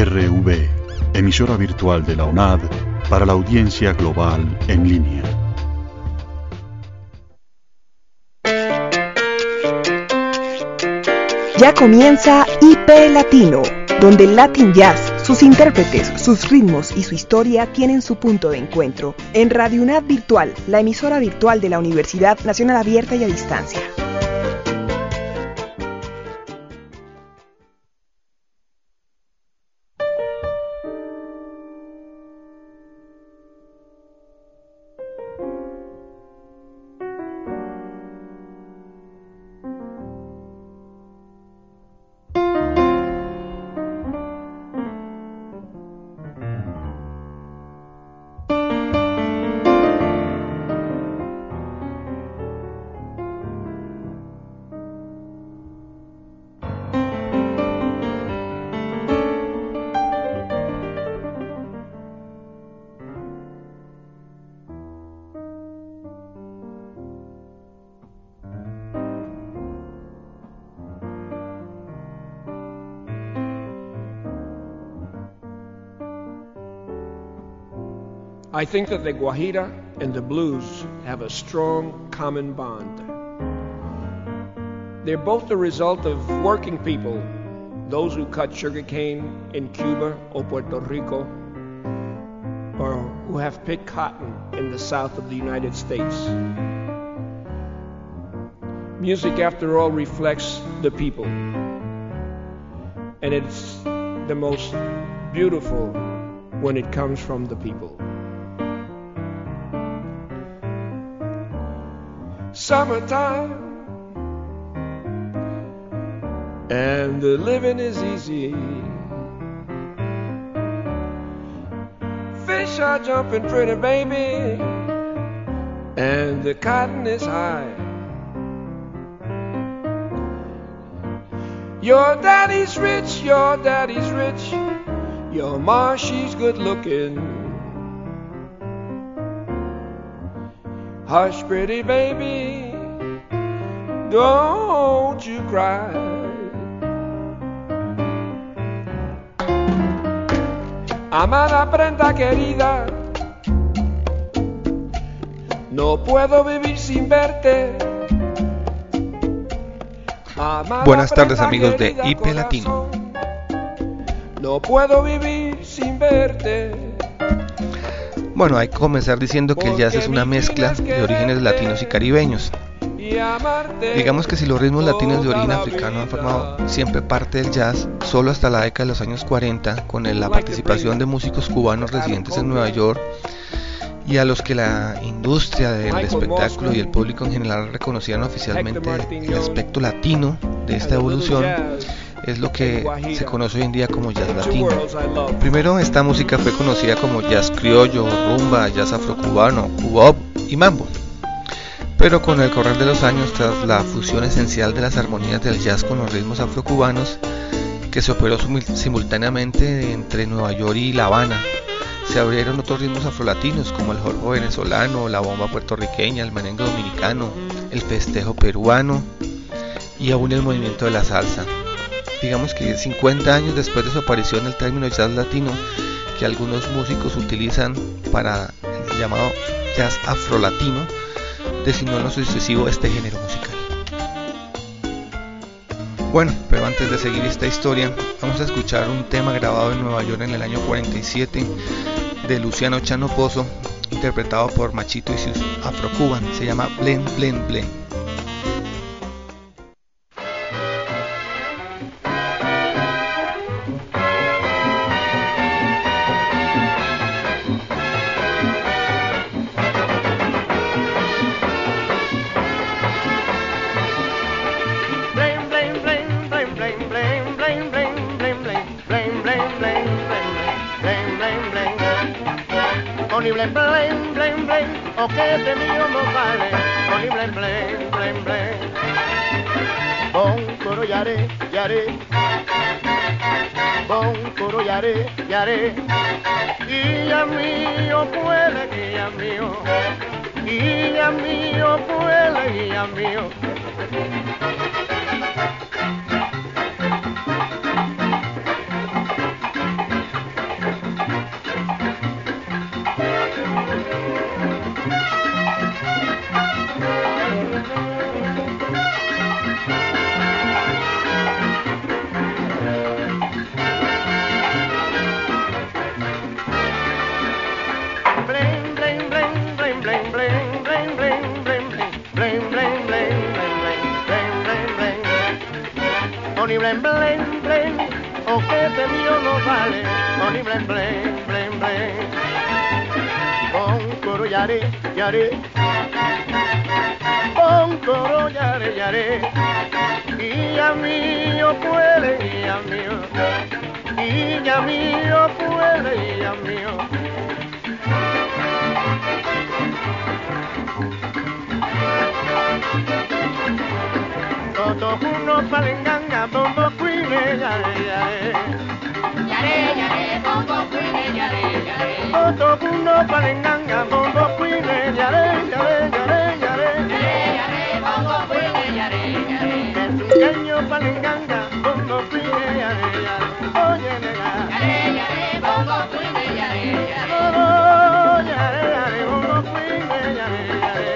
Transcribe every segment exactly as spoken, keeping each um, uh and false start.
R V, emisora virtual de la UNAD para la audiencia global en línea. Ya comienza I P Latino, donde el Latin Jazz, sus intérpretes, sus ritmos y su historia tienen su punto de encuentro. En Radio UNAD Virtual, la emisora virtual de la Universidad Nacional Abierta y a Distancia. I think that the Guajira and the blues have a strong common bond. They're both the result of working people, those who cut sugarcane in Cuba or Puerto Rico, or who have picked cotton in the south of the United States. Music, after all, reflects the people, and it's the most beautiful when it comes from the people. Summertime, and the living is easy. Fish are jumping pretty, baby, and the cotton is high. Your daddy's rich, your daddy's rich, your ma, she's good looking. Hush, pretty baby, don't you cry. Amada prenda querida, no puedo vivir sin verte. Amada Buenas tardes, amigos de I P Latino. No puedo vivir sin verte. Bueno, hay que comenzar diciendo que el jazz es una mezcla de orígenes latinos y caribeños. Digamos que si los ritmos latinos de origen africano han formado siempre parte del jazz, solo hasta la década de los años cuarenta, con la participación de músicos cubanos residentes en Nueva York, y a los que la industria del espectáculo y el público en general reconocían oficialmente el aspecto latino de esta evolución, es lo que se conoce hoy en día como jazz latino. Primero, esta música fue conocida como jazz criollo, rumba, jazz afrocubano, bebop y mambo. Pero con el correr de los años, tras la fusión esencial de las armonías del jazz con los ritmos afrocubanos, que se operó simultáneamente entre Nueva York y La Habana, se abrieron otros ritmos afrolatinos como el jorbo venezolano, la bomba puertorriqueña, el merengue dominicano, el festejo peruano y aún el movimiento de la salsa. Digamos que cincuenta años después de su aparición, el término jazz latino, que algunos músicos utilizan para el llamado jazz afrolatino, designó en lo sucesivo este género musical. Bueno, pero antes de seguir esta historia, vamos a escuchar un tema grabado en Nueva York en el año cuarenta y siete de Luciano Chano Pozo, interpretado por Machito y sus Afro-Cuban. Se llama Blend, Blend, Blend. Blend, blend, blend, blend, o que de mío no vale, Tony blend, blend, blend, blend. Bon coro yare, yare, bon coro yare, yare. Guía mío, puele, guía mío, guía mío, puele, guía mío. blen, blen, blen, blen, blen, blen. Oni blen, blen, blen, o que te mío no vale. Oni blen, blen, blen, blen. Con coro yare, yare. Con coro yare, yare. Y a mío puede, y a mío. Y a mío puede, y a mío. Toto uno palenganga, bombo cuine, yare, yare. Yare, yare, bongo cuine, yare, yare. Toto uno palenganga, bombo cuine, yare, yare, yare, yare. Yare, yare, bongo cuine, yare, yare. Es un caño palenganga, bombo cuine, yare, yare. Oye, nega. Yare, yare, bongo cuine, yare, yare. Oh, yare, yare, bombo cuine, yare, yare.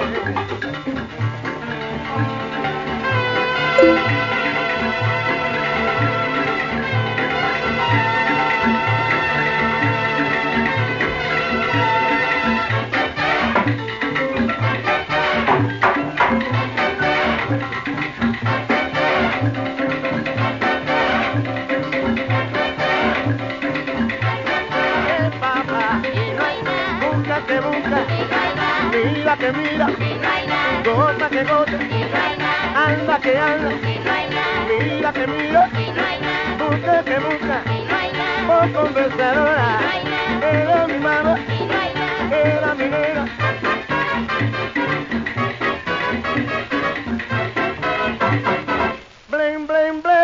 Mira que mira, gota que gota, anda que anda, mira que mira, busca que busca, por conversadora, era mi mamá, era mi nena. Blen, blen, blen.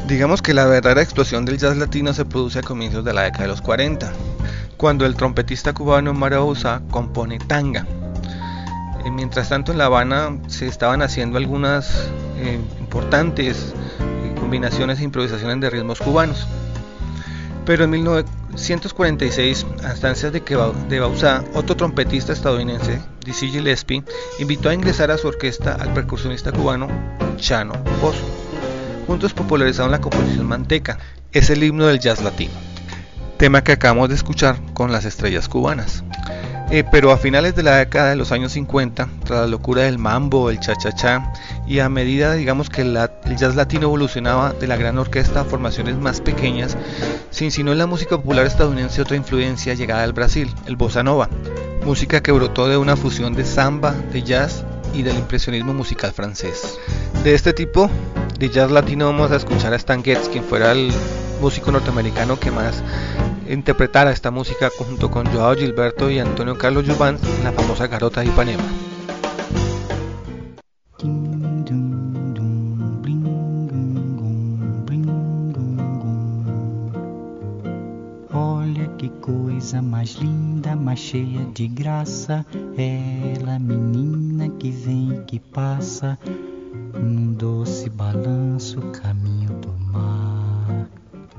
Digamos que la verdadera explosión del jazz latino se produce a comienzos de la década de los cuarenta, cuando el trompetista cubano Mario Bauzá compone Tanga. Eh, mientras tanto en La Habana se estaban haciendo algunas eh, importantes eh, combinaciones e improvisaciones de ritmos cubanos. Pero en mil novecientos cuarenta y seis, a instancias de, que Ba- de Bauzá, otro trompetista estadounidense, Dizzy Gillespie, invitó a ingresar a su orquesta al percusionista cubano Chano Pozo. Juntos popularizaron la composición Manteca, es el himno del jazz latino, tema que acabamos de escuchar con las estrellas cubanas. Eh, pero a finales de la década de los años cincuenta, tras la locura del mambo, el cha-cha-cha, y a medida digamos que la, el jazz latino evolucionaba de la gran orquesta a formaciones más pequeñas, se insinuó en la música popular estadounidense otra influencia llegada del Brasil, el bossa nova, música que brotó de una fusión de samba, de jazz y del impresionismo musical francés. De este tipo de jazz latino vamos a escuchar a Stan Getz, quien fuera el músico norteamericano que más interpretara esta música junto con Joao Gilberto y Antonio Carlos Jobim en la famosa Garota de Ipanema. Olha que coisa mais linda, mais cheia de graça, ela menina que vem e que passa num doce balanço caminho do mar.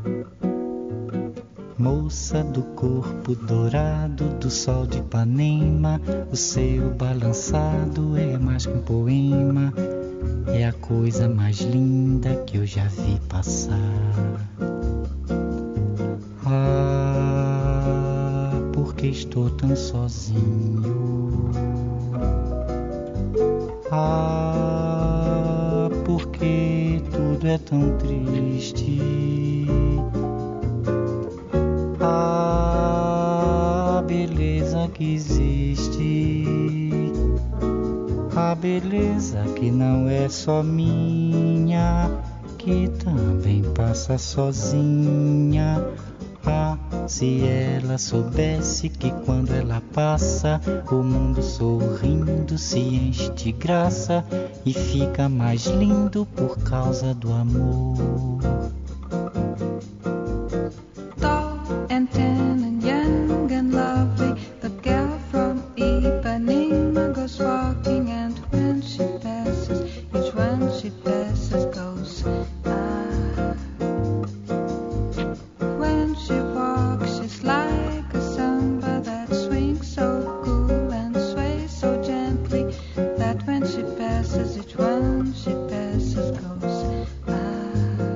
Moça do corpo dourado do sol de Ipanema, o seu balançado é mais que um poema, é a coisa mais linda que eu já vi passar. Ah, porque estou tão sozinho. Ah, porque tudo é tão triste. A beleza que existe, a beleza que não é só minha, que também passa sozinha. Ah, se ela soubesse que quando ela passa, o mundo sorrindo se enche de graça e fica mais lindo por causa do amor. When she passes, each one she passes goes, ah.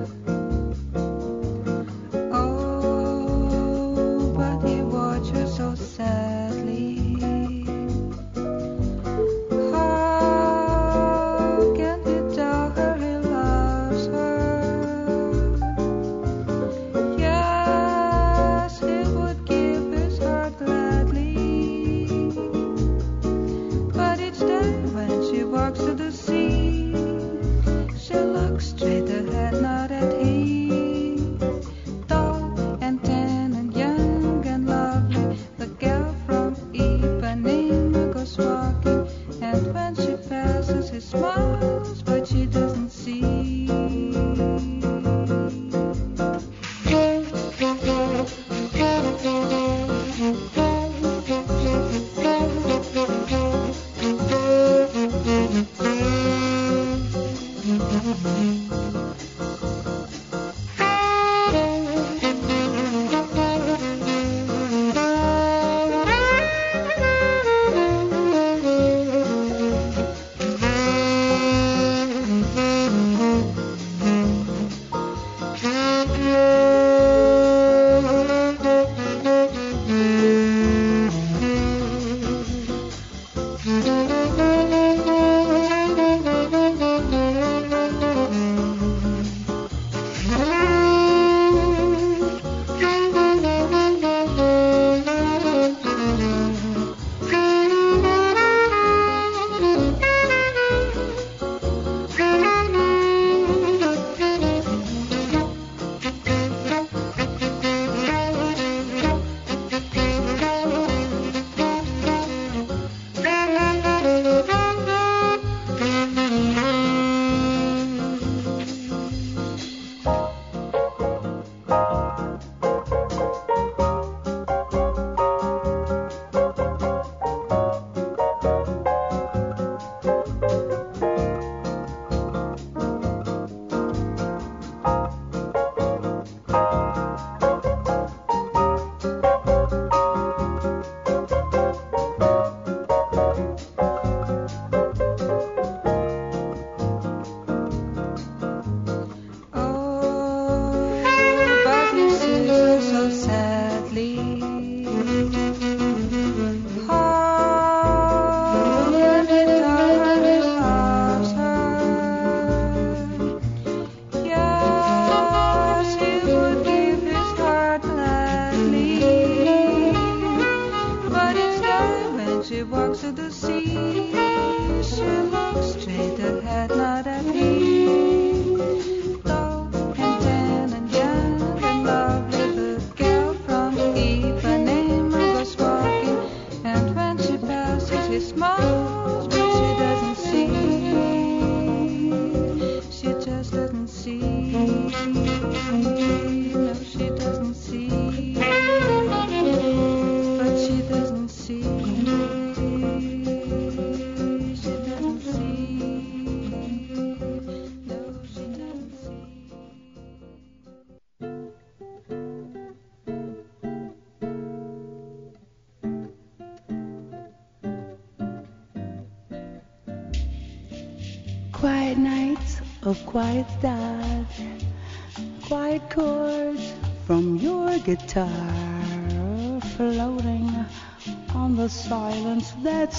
Quiet nights of quiet stars, quiet chords from your guitar, floating on the silence that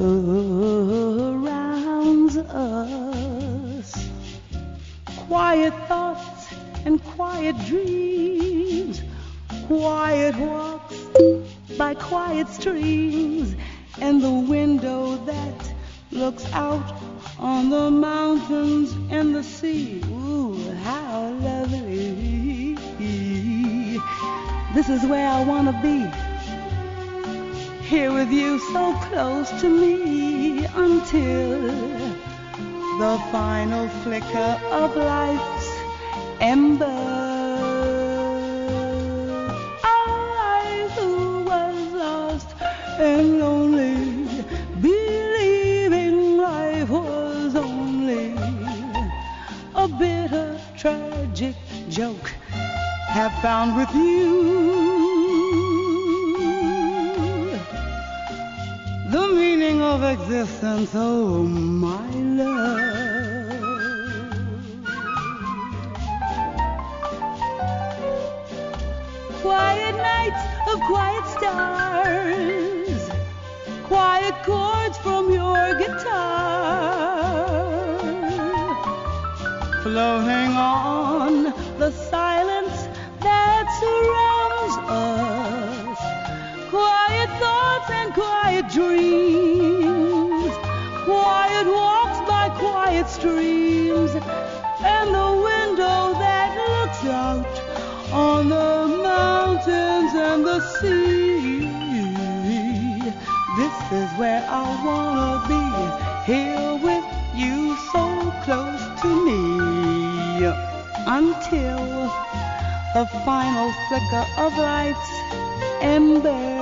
surrounds us. Quiet thoughts and quiet dreams, quiet walks by quiet streams, and the window that looks out on the mountains and the sea. Ooh, how lovely. This is where I want to be, here with you so close to me, until the final flicker of life's ember. I who was lost and lonely, believing life was only a bitter, tragic joke, have found with you the meaning of existence, oh my love. Quiet nights of quiet stars, quiet chords from your guitar, floating on the silence that surrounds us. Quiet thoughts and quiet dreams, quiet walks by quiet streams, and the window that looks out on the mountains and the sea. This is where I wanna be, here with you so close to me, until the final flicker of life's ember.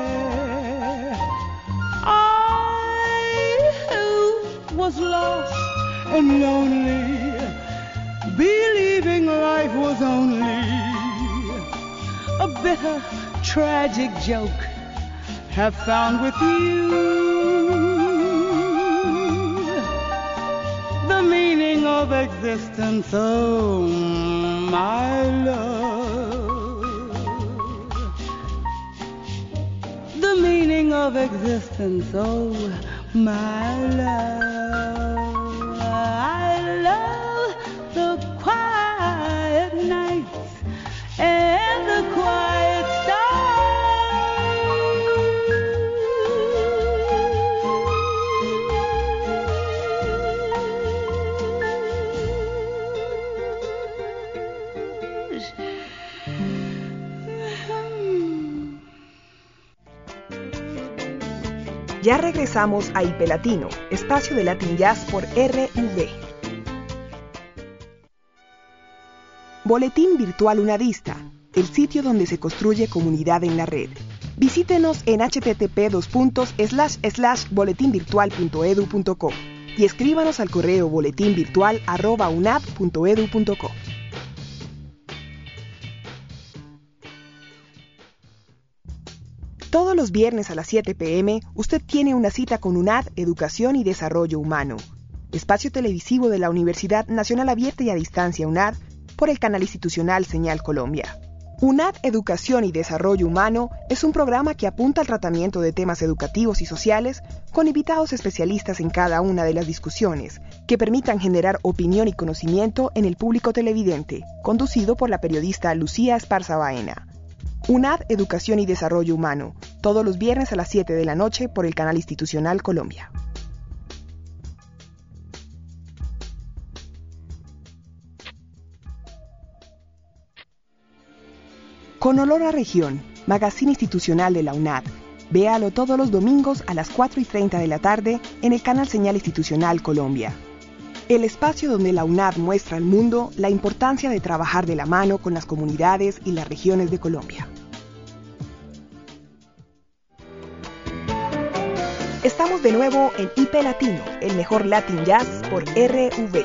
I who was lost and lonely, believing life was only a bitter, tragic joke, have found with you the meaning of existence, oh my love. The meaning of existence, oh my love. I love the quiet nights and the quiet stars. Ya regresamos a I P Latino, espacio de Latin Jazz por R V. Boletín Virtual Unadista, el sitio donde se construye comunidad en la red. Visítenos en h t t p dos puntos slash slash boletinvirtual punto edu punto co y escríbanos al correo boletinvirtual arroba unad punto edu punto co. Todos los viernes a las siete pe eme, usted tiene una cita con UNAD Educación y Desarrollo Humano, espacio televisivo de la Universidad Nacional Abierta y a Distancia UNAD, por el canal institucional Señal Colombia. UNAD Educación y Desarrollo Humano es un programa que apunta al tratamiento de temas educativos y sociales con invitados especialistas en cada una de las discusiones, que permitan generar opinión y conocimiento en el público televidente, conducido por la periodista Lucía Esparza Baena. UNAD Educación y Desarrollo Humano, todos los viernes a las siete de la noche por el canal institucional Colombia. Con olor a región, magazine institucional de la UNAD. Véalo todos los domingos a las cuatro y treinta de la tarde en el canal Señal Institucional Colombia. El espacio donde la UNAD muestra al mundo la importancia de trabajar de la mano con las comunidades y las regiones de Colombia. Estamos de nuevo en I P Latino, el mejor Latin Jazz por R V.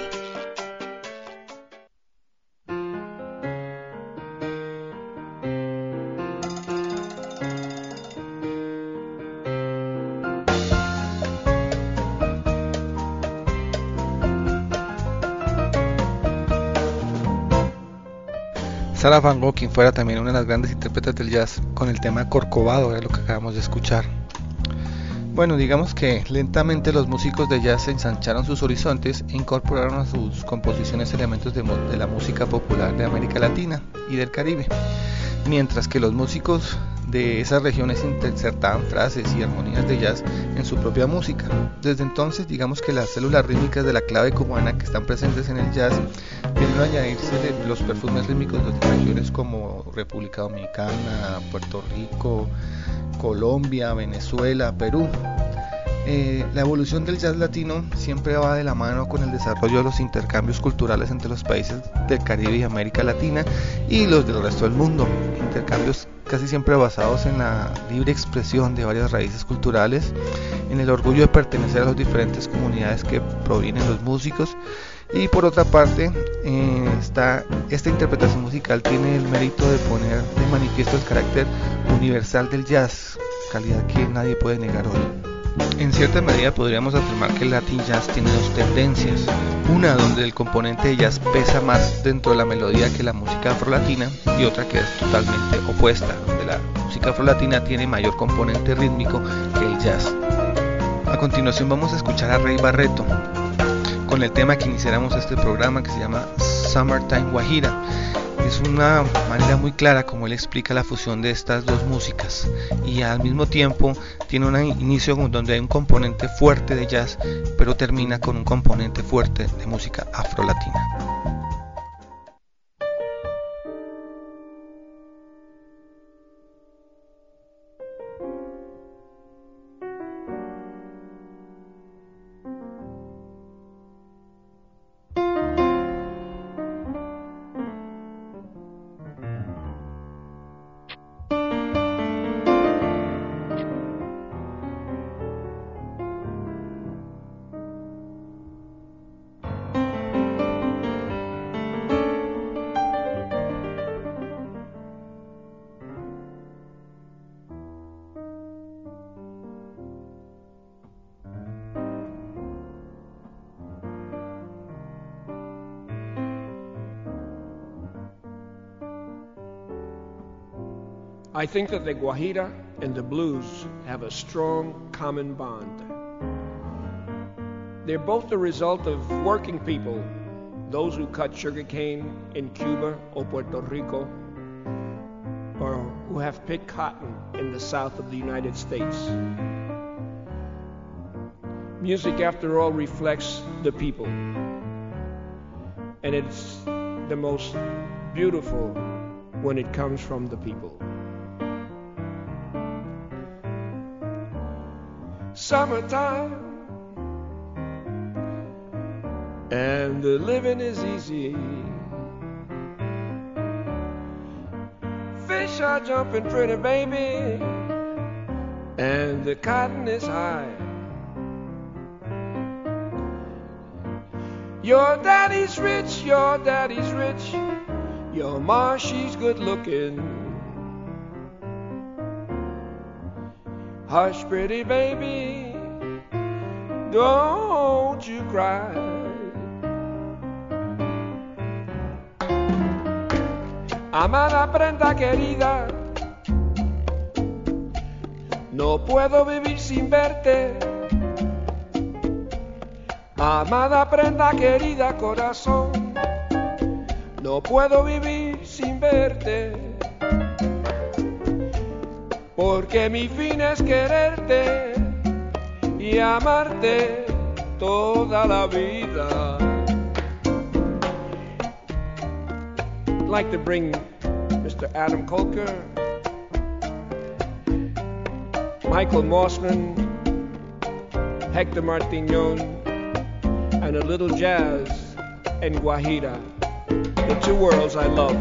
Sarah Van Gogh, quien fuera también una de las grandes intérpretes del jazz, con el tema Corcovado, era lo que acabamos de escuchar. Bueno, digamos que lentamente los músicos de jazz ensancharon sus horizontes e incorporaron a sus composiciones elementos de, de la música popular de América Latina y del Caribe, mientras que los músicos de esas regiones insertaban frases y armonías de jazz en su propia música. Desde entonces, digamos que las células rítmicas de la clave cubana que están presentes en el jazz vienen a añadirse de los perfumes rítmicos de otras regiones como República Dominicana, Puerto Rico, Colombia, Venezuela, Perú. Eh, la evolución del jazz latino siempre va de la mano con el desarrollo de los intercambios culturales entre los países del Caribe y América Latina y los del resto del mundo, intercambios casi siempre basados en la libre expresión de varias raíces culturales, en el orgullo de pertenecer a las diferentes comunidades que provienen los músicos. Y por otra parte, eh, esta, esta interpretación musical tiene el mérito de poner de manifiesto el carácter universal del jazz, calidad que nadie puede negar hoy. En cierta medida podríamos afirmar que el Latin Jazz tiene dos tendencias, una donde el componente de jazz pesa más dentro de la melodía que la música afrolatina, y otra que es totalmente opuesta, donde la música afrolatina tiene mayor componente rítmico que el jazz. A continuación vamos a escuchar a Rey Barreto con el tema que iniciáramos este programa, que se llama Summertime Guajira. Es una manera muy clara como él explica la fusión de estas dos músicas, y al mismo tiempo tiene un inicio donde hay un componente fuerte de jazz, pero termina con un componente fuerte de música afrolatina. I think that the Guajira and the blues have a strong common bond. They're both the result of working people, those who cut sugarcane in Cuba or Puerto Rico, or who have picked cotton in the south of the United States. Music, after all, reflects the people, and it's the most beautiful when it comes from the people. Summertime, and the living is easy. Fish are jumping pretty, baby, and the cotton is high. Your daddy's rich, your daddy's rich, your ma, she's good looking. Hush, pretty baby, don't you cry. Amada prenda querida, no puedo vivir sin verte. Amada prenda querida, corazón, no puedo vivir sin verte. Porque mi fin es quererte y amarte toda la vida. I'd like to bring Mister Adam Kolker, Michael Mossman, Hector Martiñón, and a little jazz and Guajira, the two worlds I love.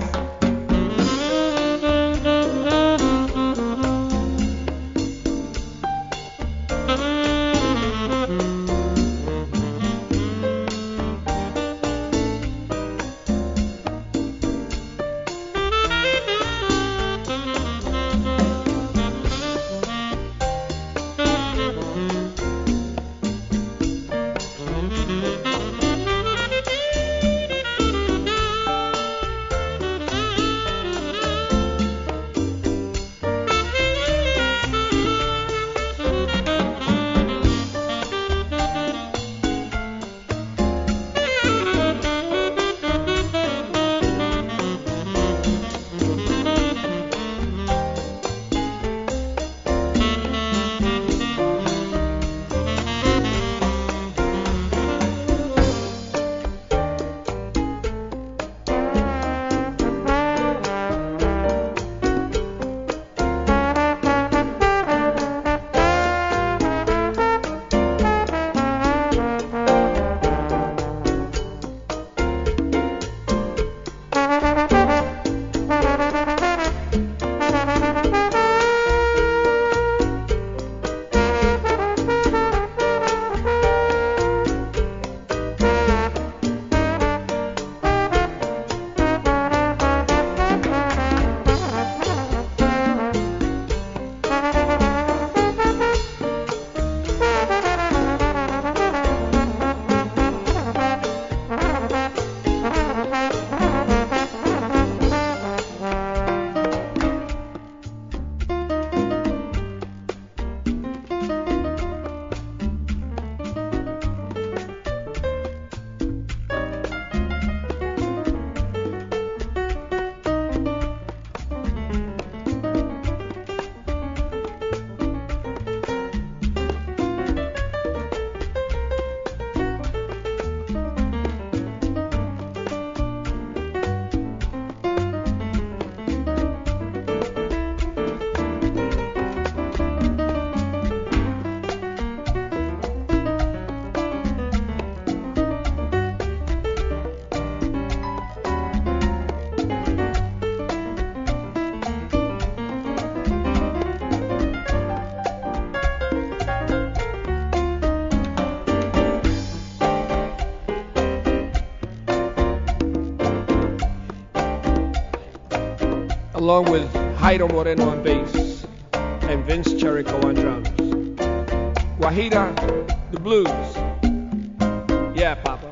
along with Jairo Moreno on bass and Vince Cherico on drums. Guajira, the blues. Yeah, Papa.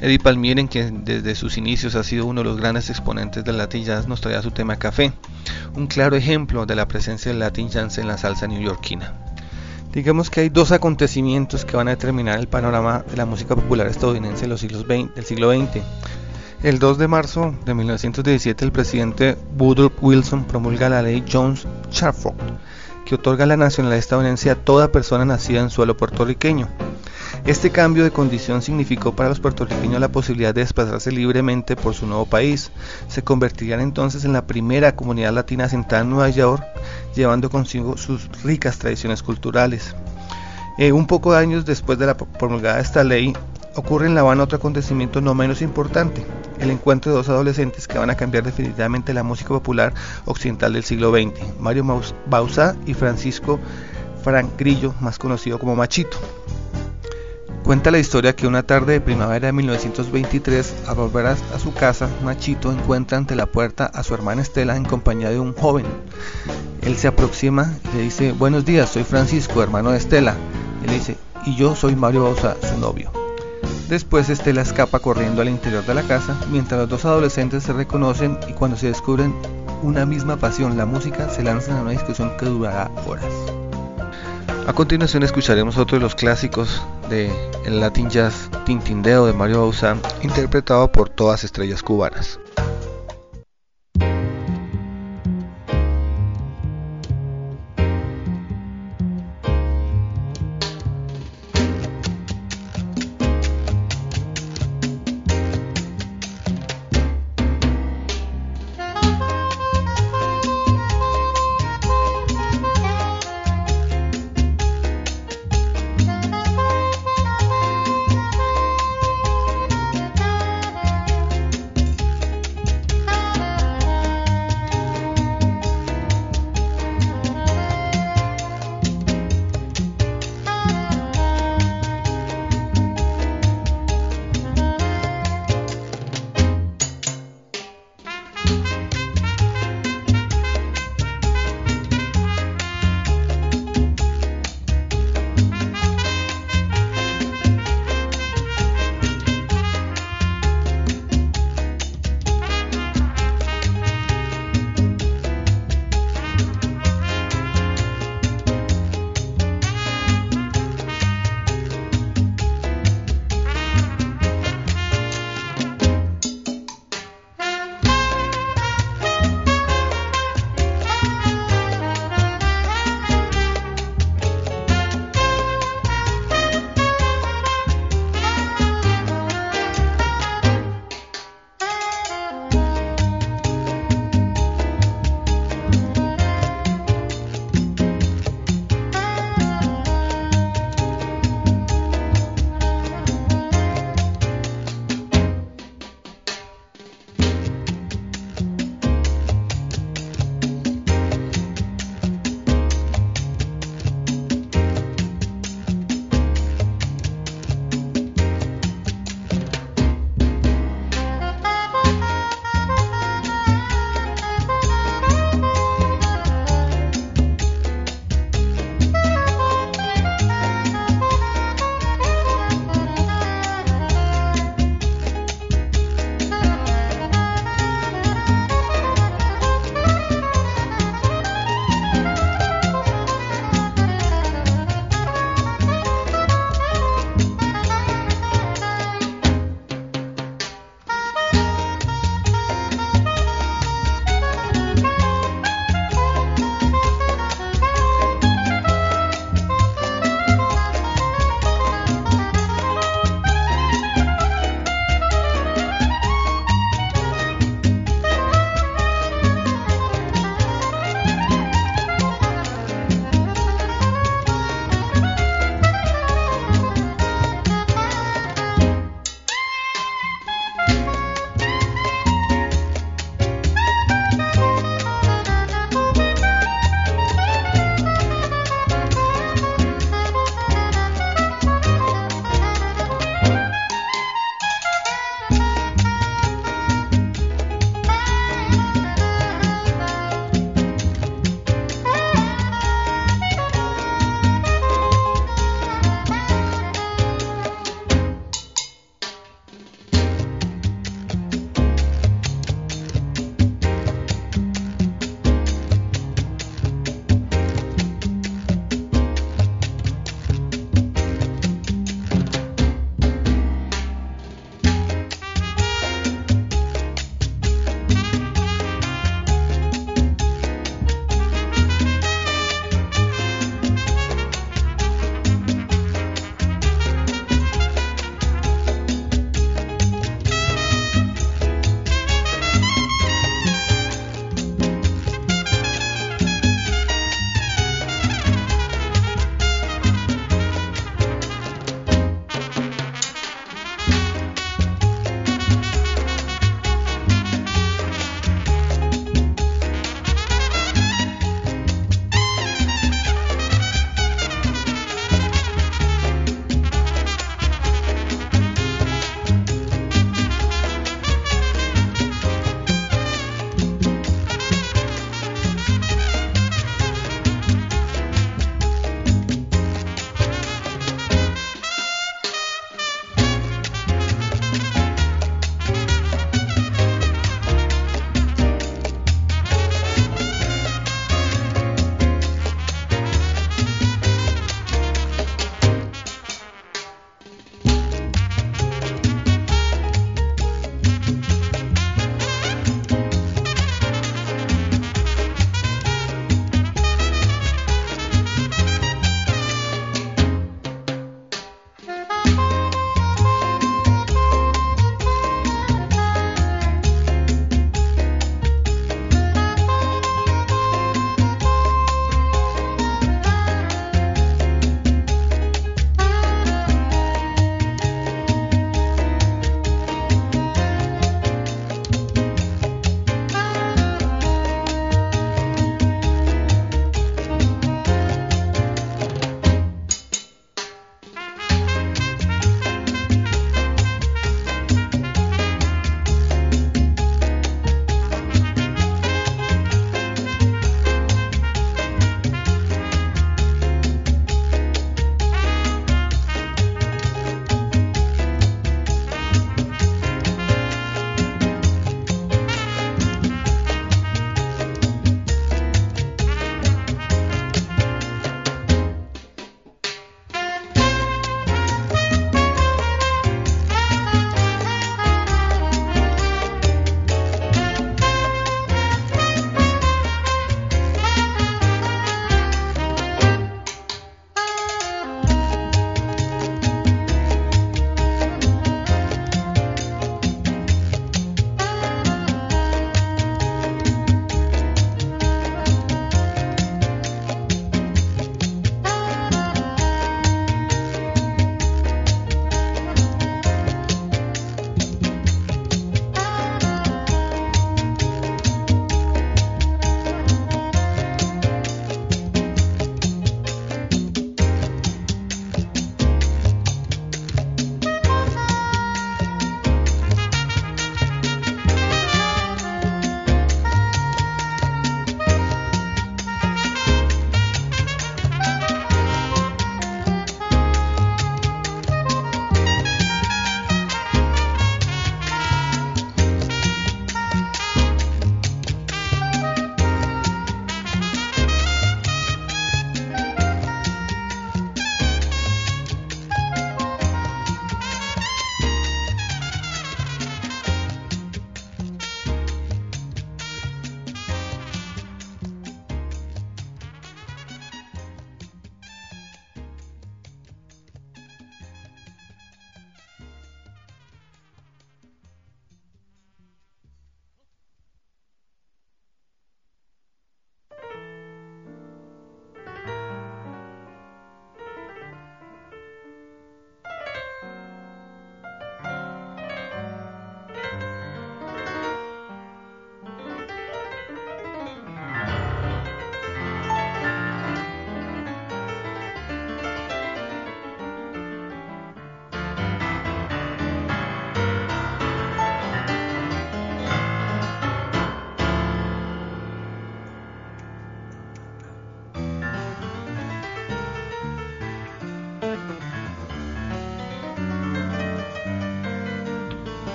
Eddie Palmieri, quien desde sus inicios ha sido uno de los grandes exponentes del Latin Jazz, nos traía su tema Café, un claro ejemplo de la presencia del Latin Jazz en la salsa neoyorquina. Digamos que hay dos acontecimientos que van a determinar el panorama de la música popular estadounidense de los siglos veinte, del siglo veinte. El dos de marzo de mil novecientos diecisiete, el presidente Woodrow Wilson promulga la ley Jones-Sharford, que otorga la nacionalidad estadounidense a toda persona nacida en suelo puertorriqueño. Este cambio de condición significó para los puertorriqueños la posibilidad de desplazarse libremente por su nuevo país. Se convertirían entonces en la primera comunidad latina asentada en Nueva York, llevando consigo sus ricas tradiciones culturales. Eh, un poco de años después de la promulgada de esta ley, ocurre en La Habana otro acontecimiento no menos importante, el encuentro de dos adolescentes que van a cambiar definitivamente la música popular occidental del siglo veinte, Mario Bauzá y Francisco Frank Grillo, más conocido como Machito. Cuenta la historia que una tarde de primavera de mil novecientos veintitrés, al volver a, a su casa, Machito encuentra ante la puerta a su hermana Estela en compañía de un joven. Él se aproxima y le dice: buenos días, soy Francisco, hermano de Estela. Él le dice: y yo soy Mario Bauzá, su novio. Después Estela escapa corriendo al interior de la casa, mientras los dos adolescentes se reconocen, y cuando se descubren una misma pasión, la música, se lanzan a una discusión que durará horas. A continuación escucharemos otro de los clásicos del Latin Jazz, Tintindeo, de Mario Bauzá, interpretado por todas estrellas cubanas.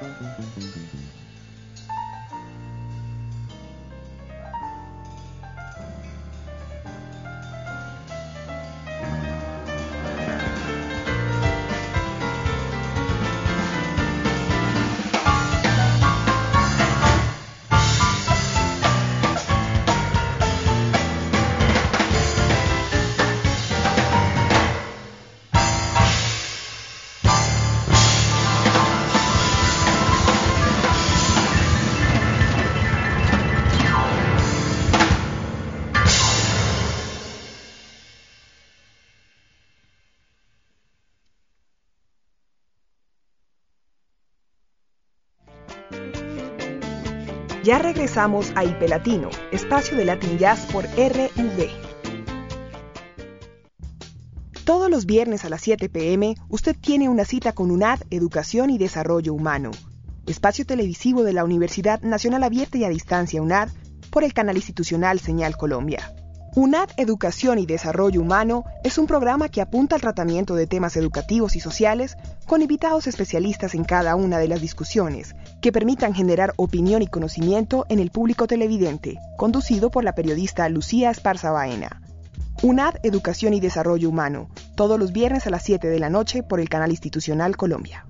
Ya regresamos a I P Latino, espacio de Latin Jazz por R V. Todos los viernes a las siete pe eme, usted tiene una cita con UNAD, Educación y Desarrollo Humano, espacio televisivo de la Universidad Nacional Abierta y a Distancia UNAD, por el canal institucional Señal Colombia. UNAD Educación y Desarrollo Humano es un programa que apunta al tratamiento de temas educativos y sociales con invitados especialistas en cada una de las discusiones que permitan generar opinión y conocimiento en el público televidente, conducido por la periodista Lucía Esparza Baena. UNAD Educación y Desarrollo Humano, todos los viernes a las siete de la noche por el canal institucional Colombia.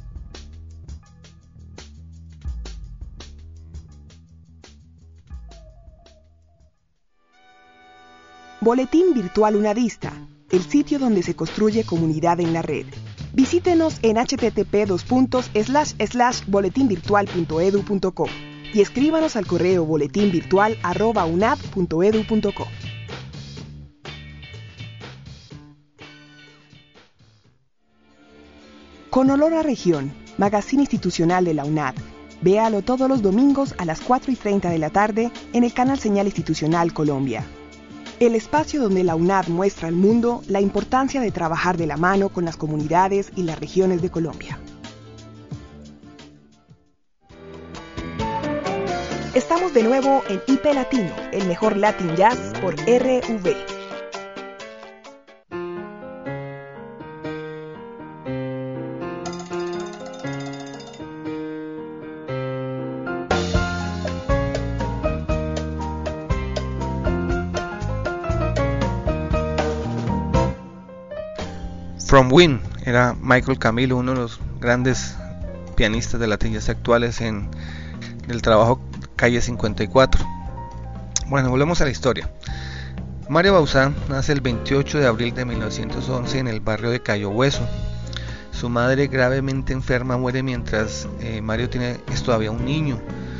Boletín Virtual UNADista, el sitio donde se construye comunidad en la red. Visítenos en hache te te pe dos puntos slash slash boletín virtual punto edu punto co y escríbanos al correo boletinvirtual arroba unad punto edu punto co. Con olor a región, magazine institucional de la UNAD. Véalo todos los domingos a las cuatro y treinta de la tarde en el canal Señal Institucional Colombia. El espacio donde la UNAD muestra al mundo la importancia de trabajar de la mano con las comunidades y las regiones de Colombia. Estamos de nuevo en I P Latino, el mejor Latin Jazz por R V. From Win era Michael Camilo, uno de los grandes pianistas de Latin Jazz actuales en el trabajo Calle cincuenta y cuatro. Bueno, volvemos a la historia. Mario Bauzá nace el veintiocho de abril de mil novecientos once en el barrio de Cayo Hueso. Su madre, gravemente enferma, muere mientras eh, Mario tiene, es todavía un niño.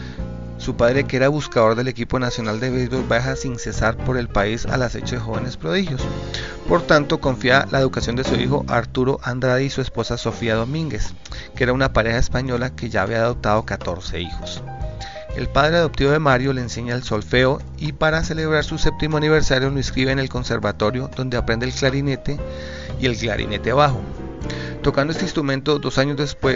Su padre, que era buscador del equipo nacional de béisbol, viaja sin cesar por el país al acecho de jóvenes prodigios. Por tanto, confía la educación de su hijo Arturo Andrade y su esposa Sofía Domínguez, que era una pareja española que ya había adoptado catorce hijos. El padre adoptivo de Mario le enseña el solfeo y para celebrar su séptimo aniversario lo inscribe en el conservatorio, donde aprende el clarinete y el clarinete bajo. Tocando este instrumento, dos años después,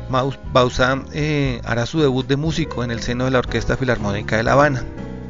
Bauzá eh, hará su debut de músico en el seno de la Orquesta Filarmónica de La Habana.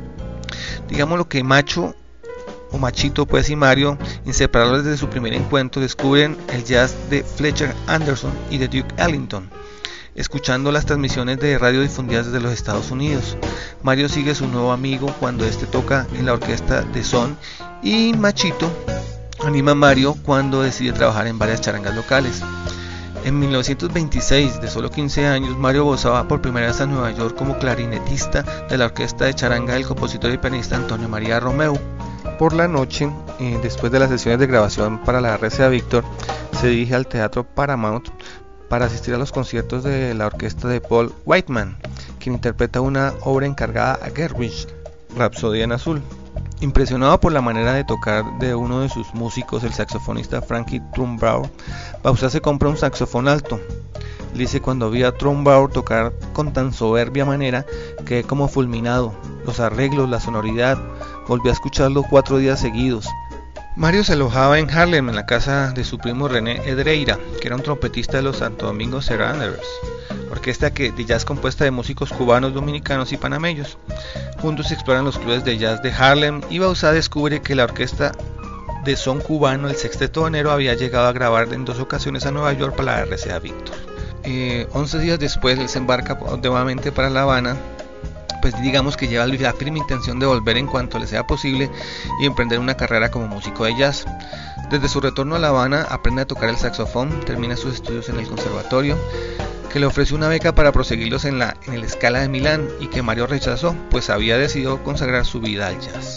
Digamos lo que Macho o Machito pues y Mario, inseparables desde su primer encuentro, descubren el jazz de Fletcher Anderson y de Duke Ellington, escuchando las transmisiones de radio difundidas desde los Estados Unidos. Mario sigue a su nuevo amigo cuando este toca en la orquesta de Son, y Machito anima a Mario cuando decide trabajar en varias charangas locales. En mil novecientos veintiséis, de solo quince años, Mario Bauzá va por primera vez a Nueva York como clarinetista de la orquesta de charanga del compositor y pianista Antonio María Romeu. Por la noche, eh, después de las sesiones de grabación para la R C A Víctor, se dirige al Teatro Paramount para asistir a los conciertos de la orquesta de Paul Whiteman, quien interpreta una obra encargada a Gershwin, Rapsodia en Azul. Impresionado por la manera de tocar de uno de sus músicos, el saxofonista Frankie Trumbauer, Bauzá se compra un saxofón alto. Dice: cuando vi a Trumbauer tocar con tan soberbia manera, quedé como fulminado. Los arreglos, la sonoridad, volví a escucharlo cuatro días seguidos. Mario se alojaba en Harlem, en la casa de su primo René Edreira, que era un trompetista de los Santo Domingo Serenaders, orquesta que, de jazz compuesta de músicos cubanos, dominicanos y panameños. Juntos exploran los clubes de jazz de Harlem y Bauzá descubre que la orquesta de son cubano, el Sexteto Banero, había llegado a grabar en dos ocasiones a Nueva York para la R C A Víctor. eh, once días después él se embarca nuevamente para La Habana, pues digamos que lleva la firme intención de volver en cuanto le sea posible y emprender una carrera como músico de jazz. Desde su retorno a La Habana aprende a tocar el saxofón, termina sus estudios en el conservatorio, que le ofreció una beca para proseguirlos en la en el Scala de Milán y que Mario rechazó, pues había decidido consagrar su vida al jazz.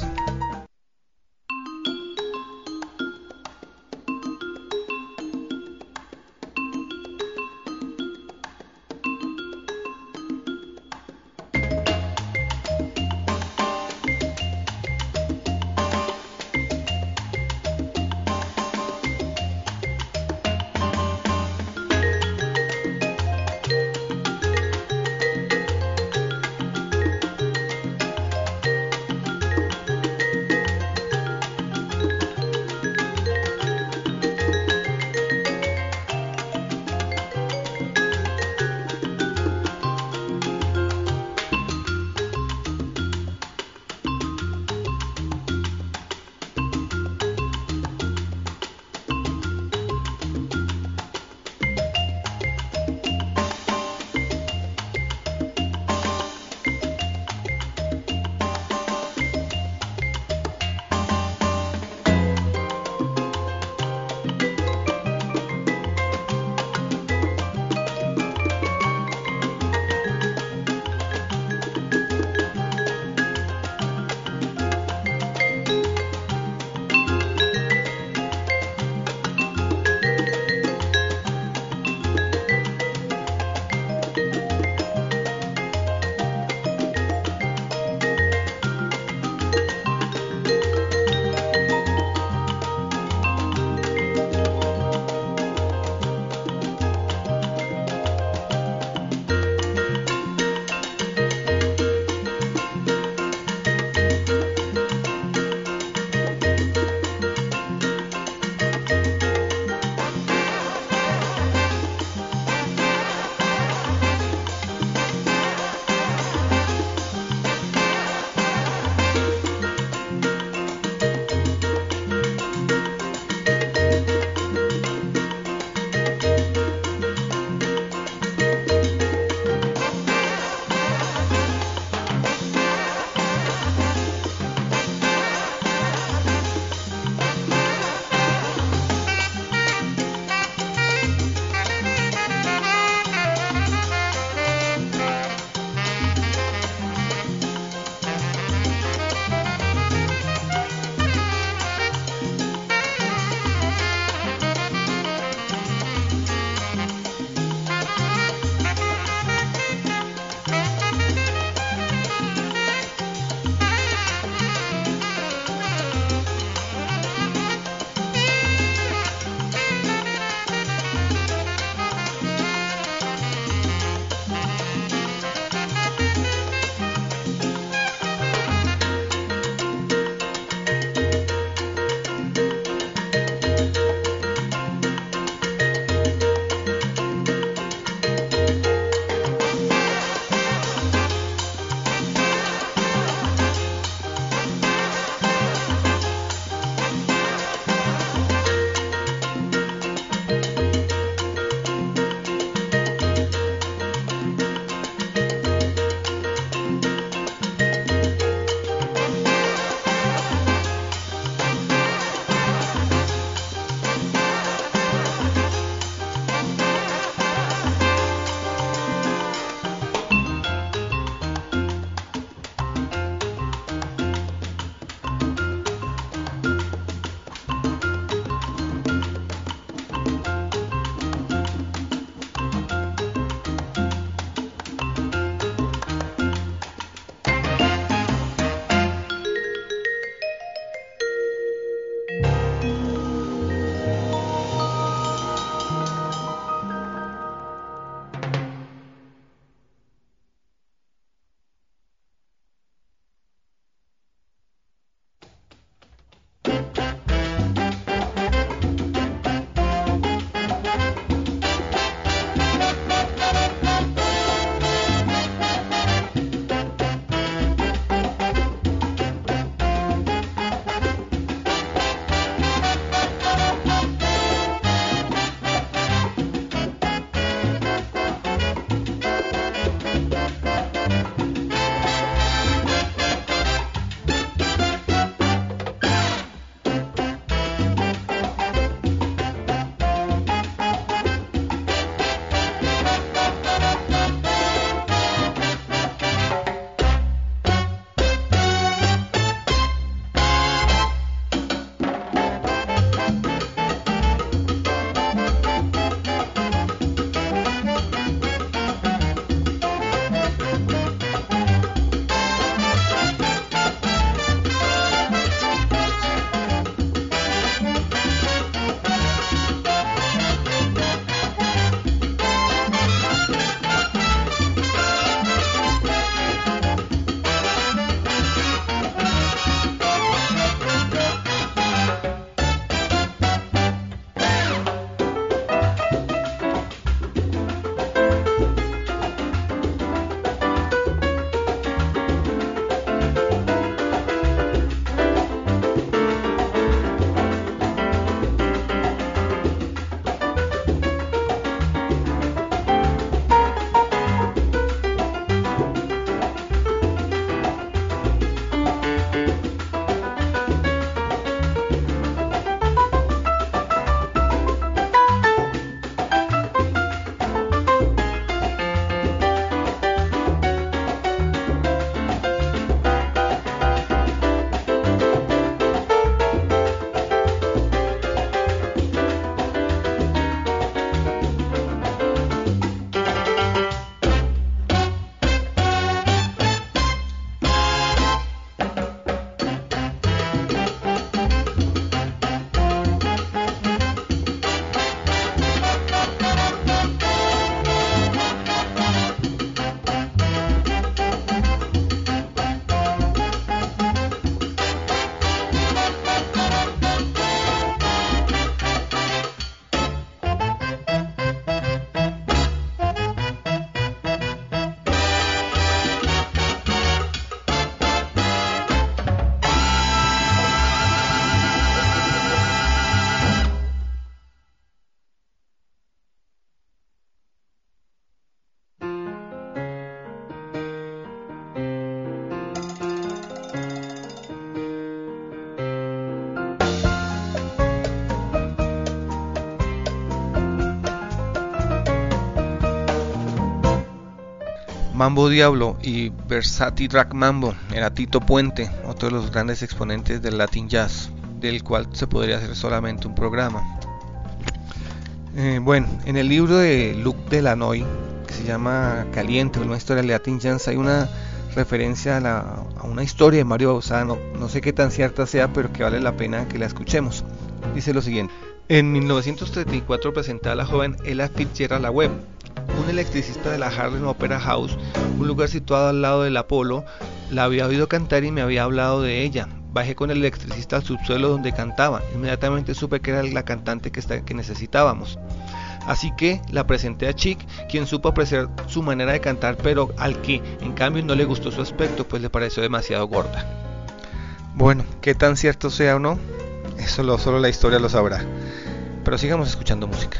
Mambo Diablo y Versati Drag Mambo era Tito Puente, otro de los grandes exponentes del Latin Jazz, del cual se podría hacer solamente un programa. Eh, bueno, en el libro de Luc Delanoy, que se llama Caliente, una historia de Latin Jazz, hay una referencia a, la, a una historia de Mario Bauzá, no, no sé qué tan cierta sea, pero que vale la pena que la escuchemos. Dice lo siguiente: en mil novecientos treinta y cuatro presentaba a la joven Ella Fitzgerald a Webb, un electricista de la Harlem Opera House, un lugar situado al lado del Apolo. La había oído cantar y me había hablado de ella. Bajé con el electricista al subsuelo donde cantaba. Inmediatamente supe que era la cantante que, está, que necesitábamos. Así que la presenté a Chick, quien supo apreciar su manera de cantar, pero al que en cambio no le gustó su aspecto, pues le pareció demasiado gorda. Bueno, qué tan cierto sea o no, eso lo, solo la historia lo sabrá. Pero sigamos escuchando música.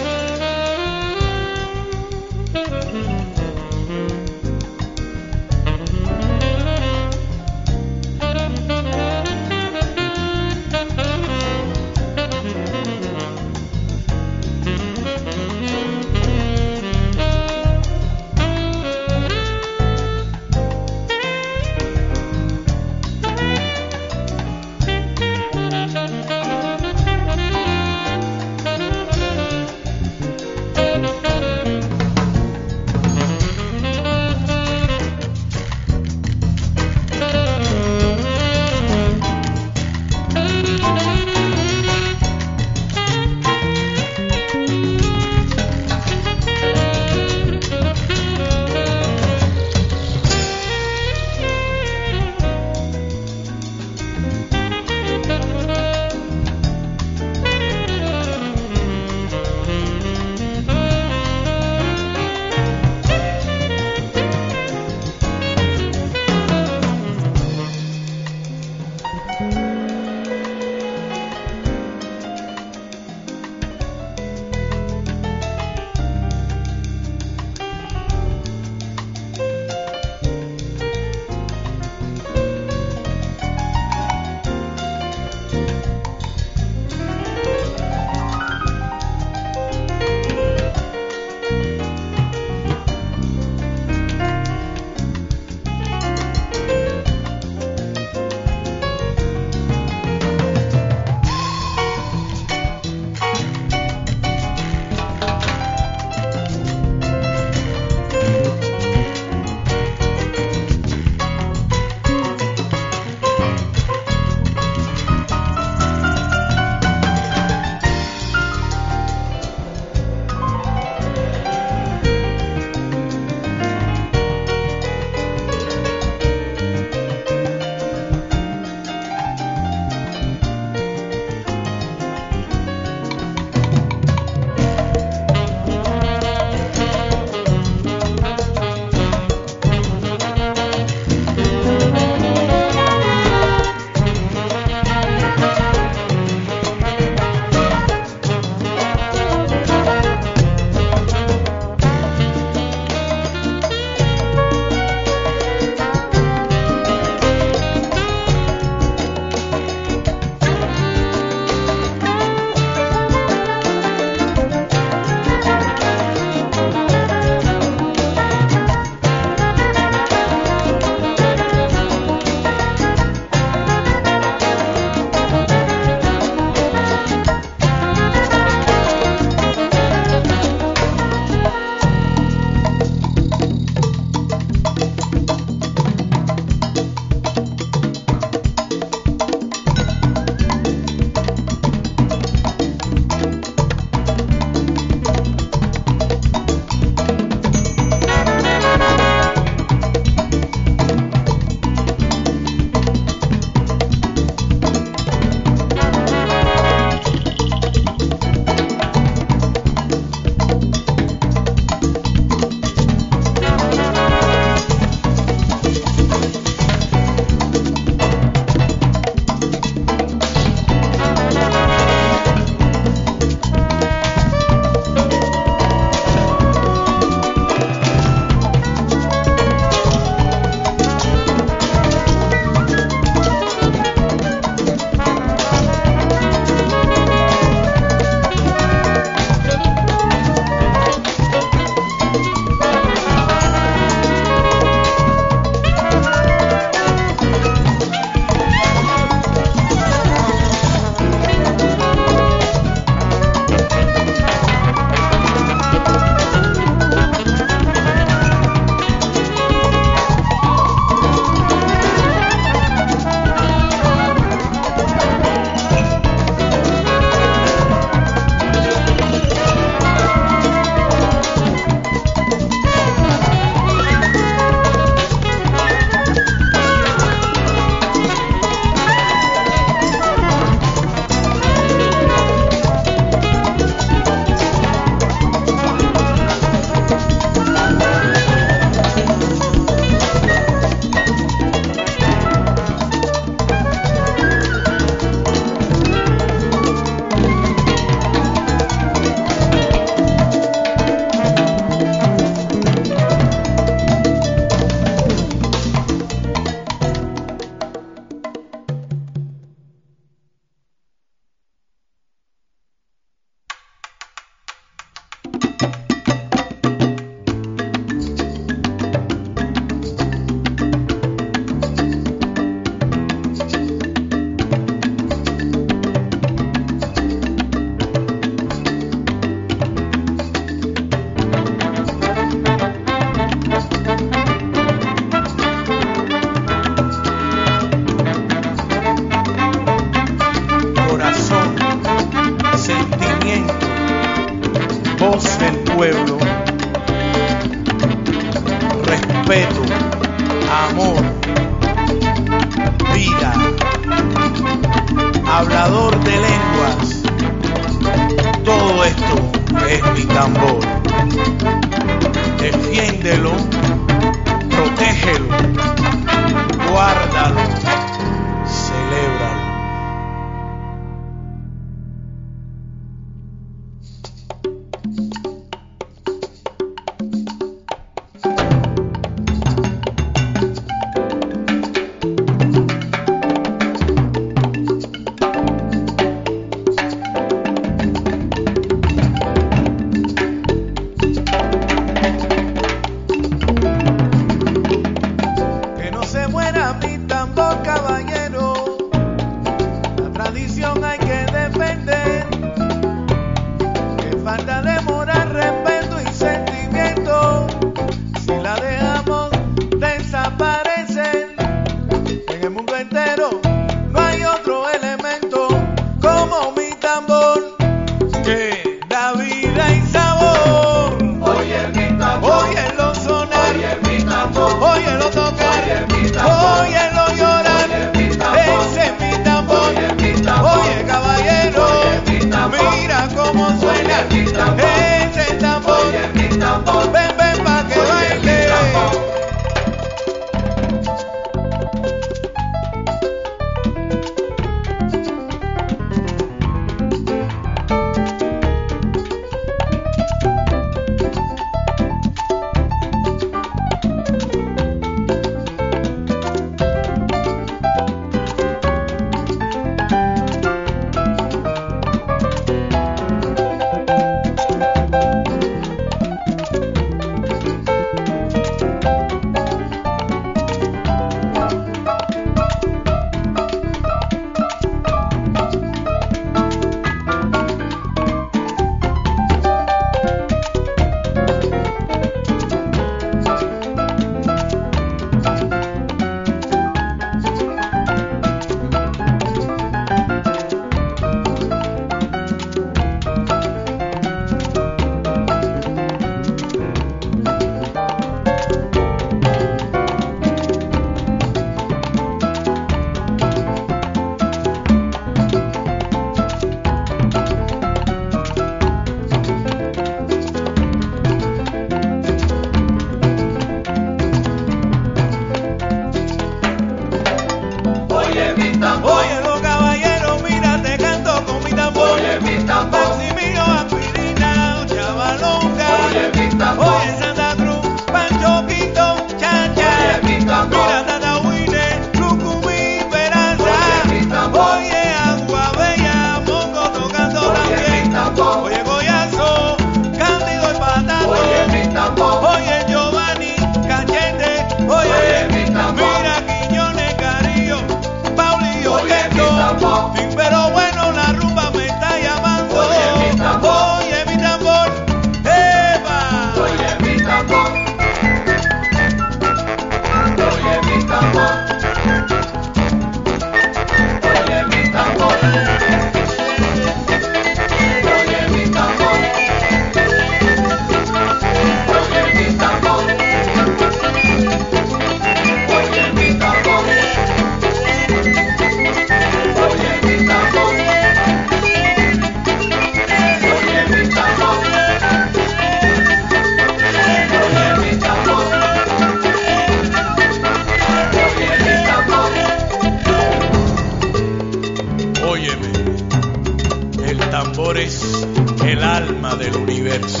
El tambor es el alma del universo.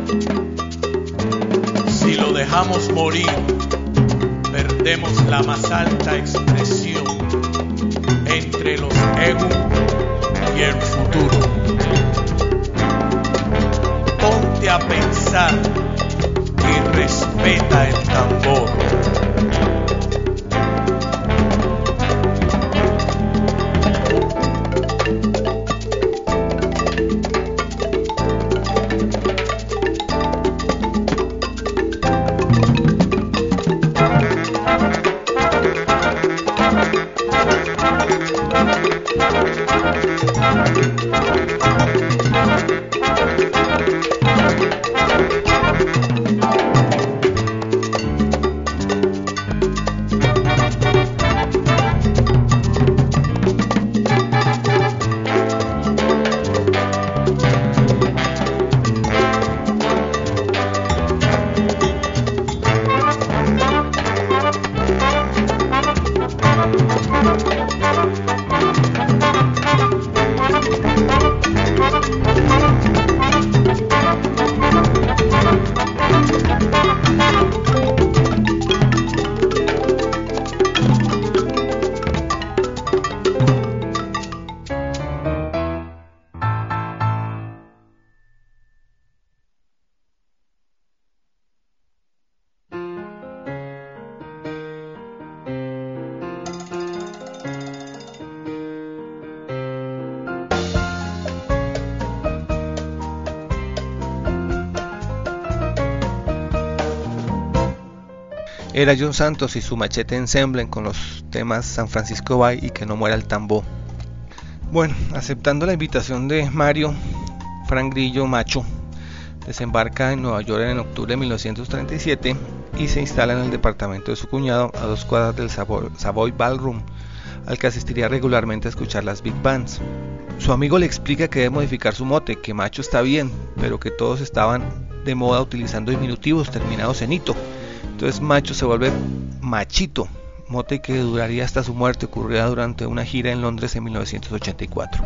Si lo dejamos morir, perdemos la más alta expresión entre los ego y el futuro. Ponte a pensar y respeta el tambor. Era John Santos y su Machete Ensemble con los temas San Francisco Bay y Que no muera el tambor. Bueno, aceptando la invitación de Mario, Frank Grillo Macho desembarca en Nueva York en octubre de mil novecientos treinta y siete y se instala en el departamento de su cuñado a dos cuadras del Savoy, Savoy Ballroom, al que asistiría regularmente a escuchar las big bands. Su amigo le explica que debe modificar su mote, que Macho está bien, pero que todos estaban de moda utilizando diminutivos terminados en ito. Entonces Macho se vuelve Machito, mote que duraría hasta su muerte, ocurrida durante una gira en Londres en mil novecientos ochenta y cuatro.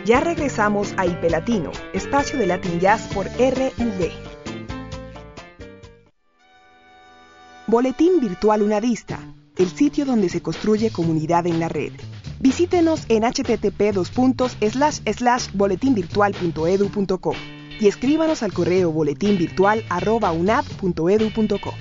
Ya regresamos a I P Latino, espacio de Latin Jazz por R V. Boletín Virtual Unadista, el sitio donde se construye comunidad en la red. Visítenos en h t t p dos puntos slash slash boletín virtual punto edu punto co y escríbanos al correo boletinvirtual arroba unad punto edu punto co.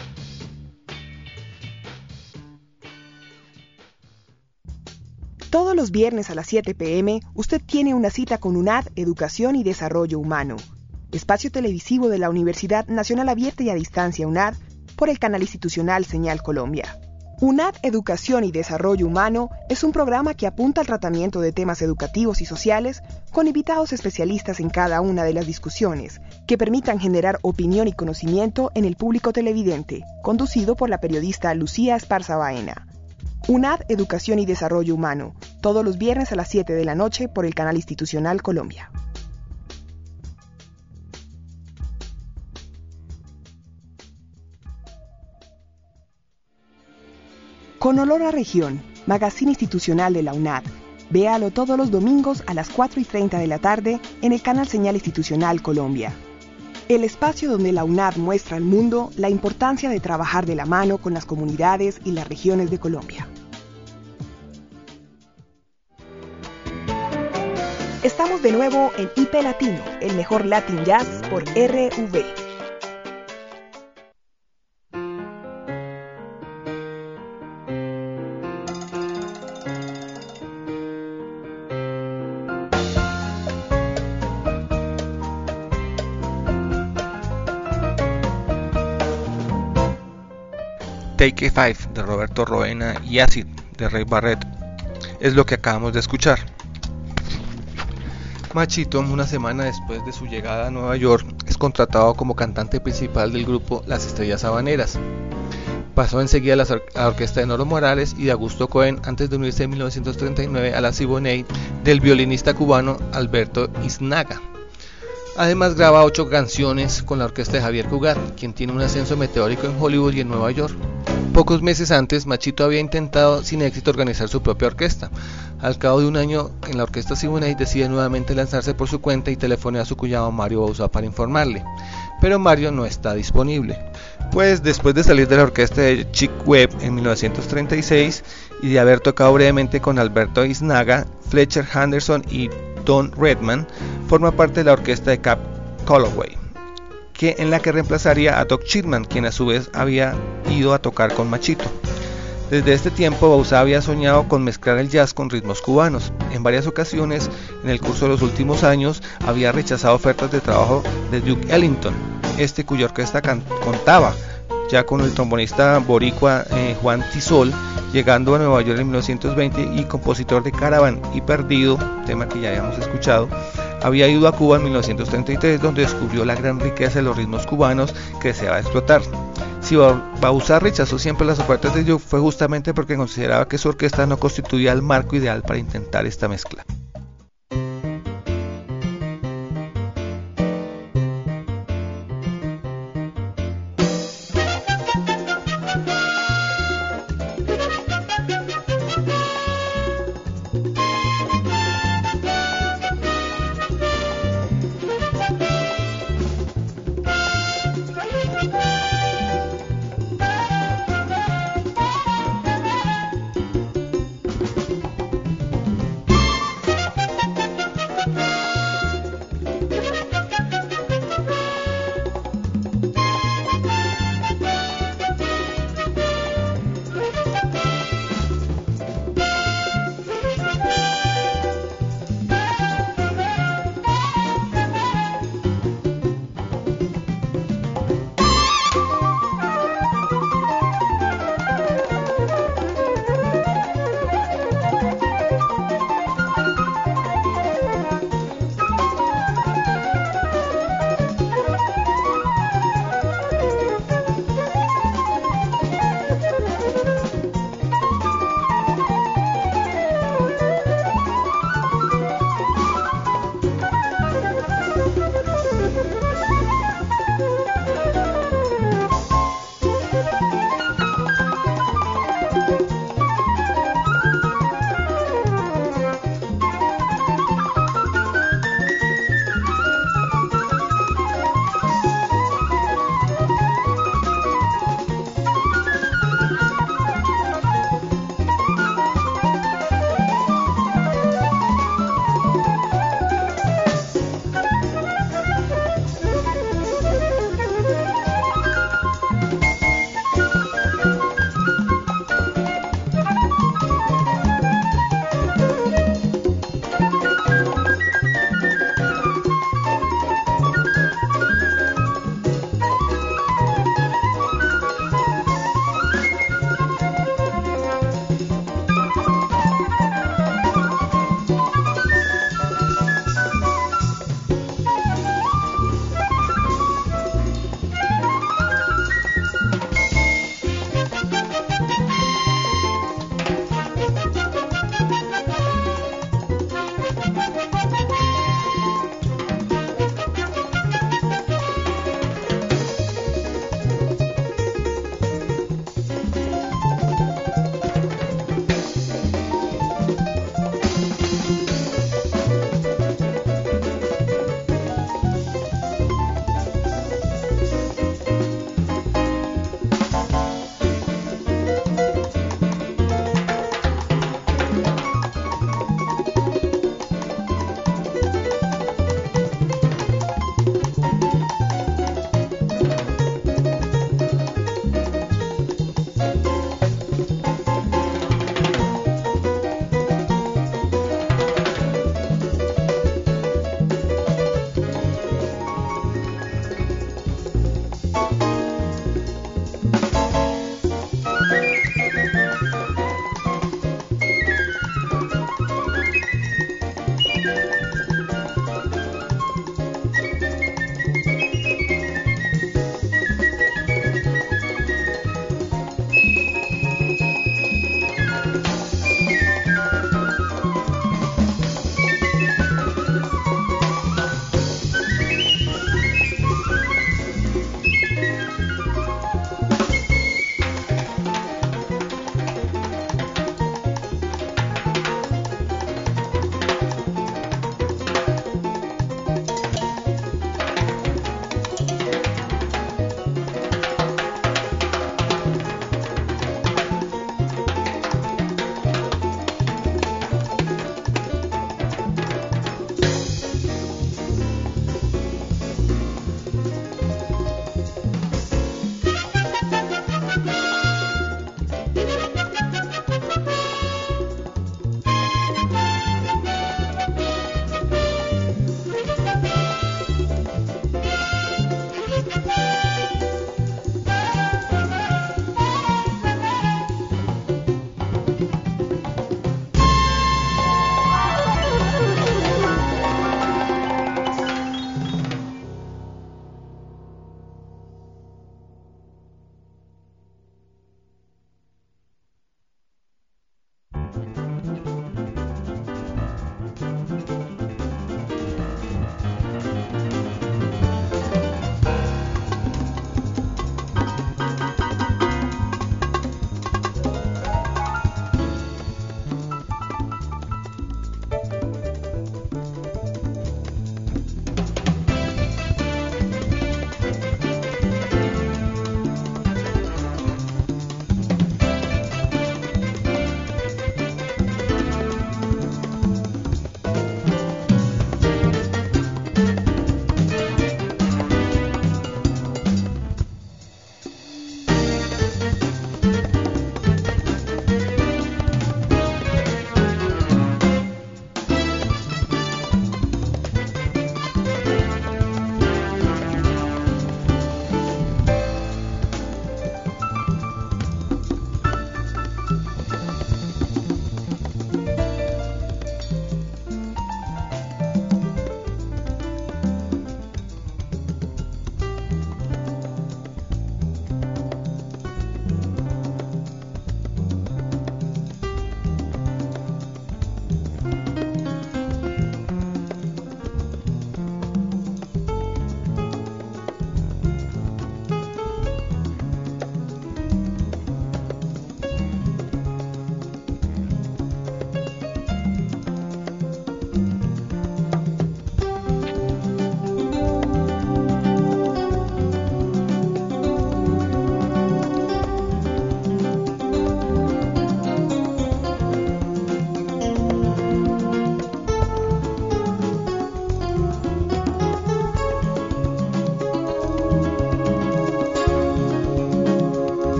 Todos los viernes a las siete pe eme, usted tiene una cita con UNAD Educación y Desarrollo Humano, espacio televisivo de la Universidad Nacional Abierta y a Distancia UNAD, por el canal institucional Señal Colombia. UNAD Educación y Desarrollo Humano es un programa que apunta al tratamiento de temas educativos y sociales con invitados especialistas en cada una de las discusiones, que permitan generar opinión y conocimiento en el público televidente, conducido por la periodista Lucía Esparza Baena. UNAD Educación y Desarrollo Humano, todos los viernes a las siete de la noche por el canal institucional Colombia. Con olor a región, magazine institucional de la UNAD. Véalo todos los domingos a las cuatro y treinta de la tarde en el canal Señal Institucional Colombia. El espacio donde la UNAD muestra al mundo la importancia de trabajar de la mano con las comunidades y las regiones de Colombia. Estamos de nuevo en I P Latino, el mejor Latin Jazz por R V. Take a Five de Roberto Roena y Acid de Ray Barrett es lo que acabamos de escuchar. Machito, una semana después de su llegada a Nueva York, es contratado como cantante principal del grupo Las Estrellas Habaneras. Pasó enseguida a la, or- a la orquesta de Noro Morales y de Augusto Cohen antes de unirse en mil novecientos treinta y nueve a la Siboney del violinista cubano Alberto Iznaga. Además graba ocho canciones con la orquesta de Javier Cugat, quien tiene un ascenso meteórico en Hollywood y en Nueva York. Pocos meses antes, Machito había intentado sin éxito organizar su propia orquesta. Al cabo de un año en la orquesta Siboney decide nuevamente lanzarse por su cuenta y telefonea a su cuñado Mario Bauzá para informarle. Pero Mario no está disponible. Pues después de salir de la orquesta de Chick Webb en mil novecientos treinta y seis y de haber tocado brevemente con Alberto Iznaga, Fletcher Henderson y Don Redman, forma parte de la orquesta de Cab Calloway, que, en la que reemplazaría a Doc Chipman, quien a su vez había ido a tocar con Machito. Desde este tiempo, Bauzá había soñado con mezclar el jazz con ritmos cubanos. En varias ocasiones, en el curso de los últimos años, había rechazado ofertas de trabajo de Duke Ellington, este cuya orquesta can- contaba ya con el trombonista boricua eh, Juan Tisol, llegando a Nueva York en mil novecientos veinte, y compositor de Caravan y Perdido, tema que ya habíamos escuchado. Había ido a Cuba en mil novecientos treinta y tres, donde descubrió la gran riqueza de los ritmos cubanos que deseaba explotar. Si Bauzá rechazó siempre las ofertas de Duke, fue justamente porque consideraba que su orquesta no constituía el marco ideal para intentar esta mezcla.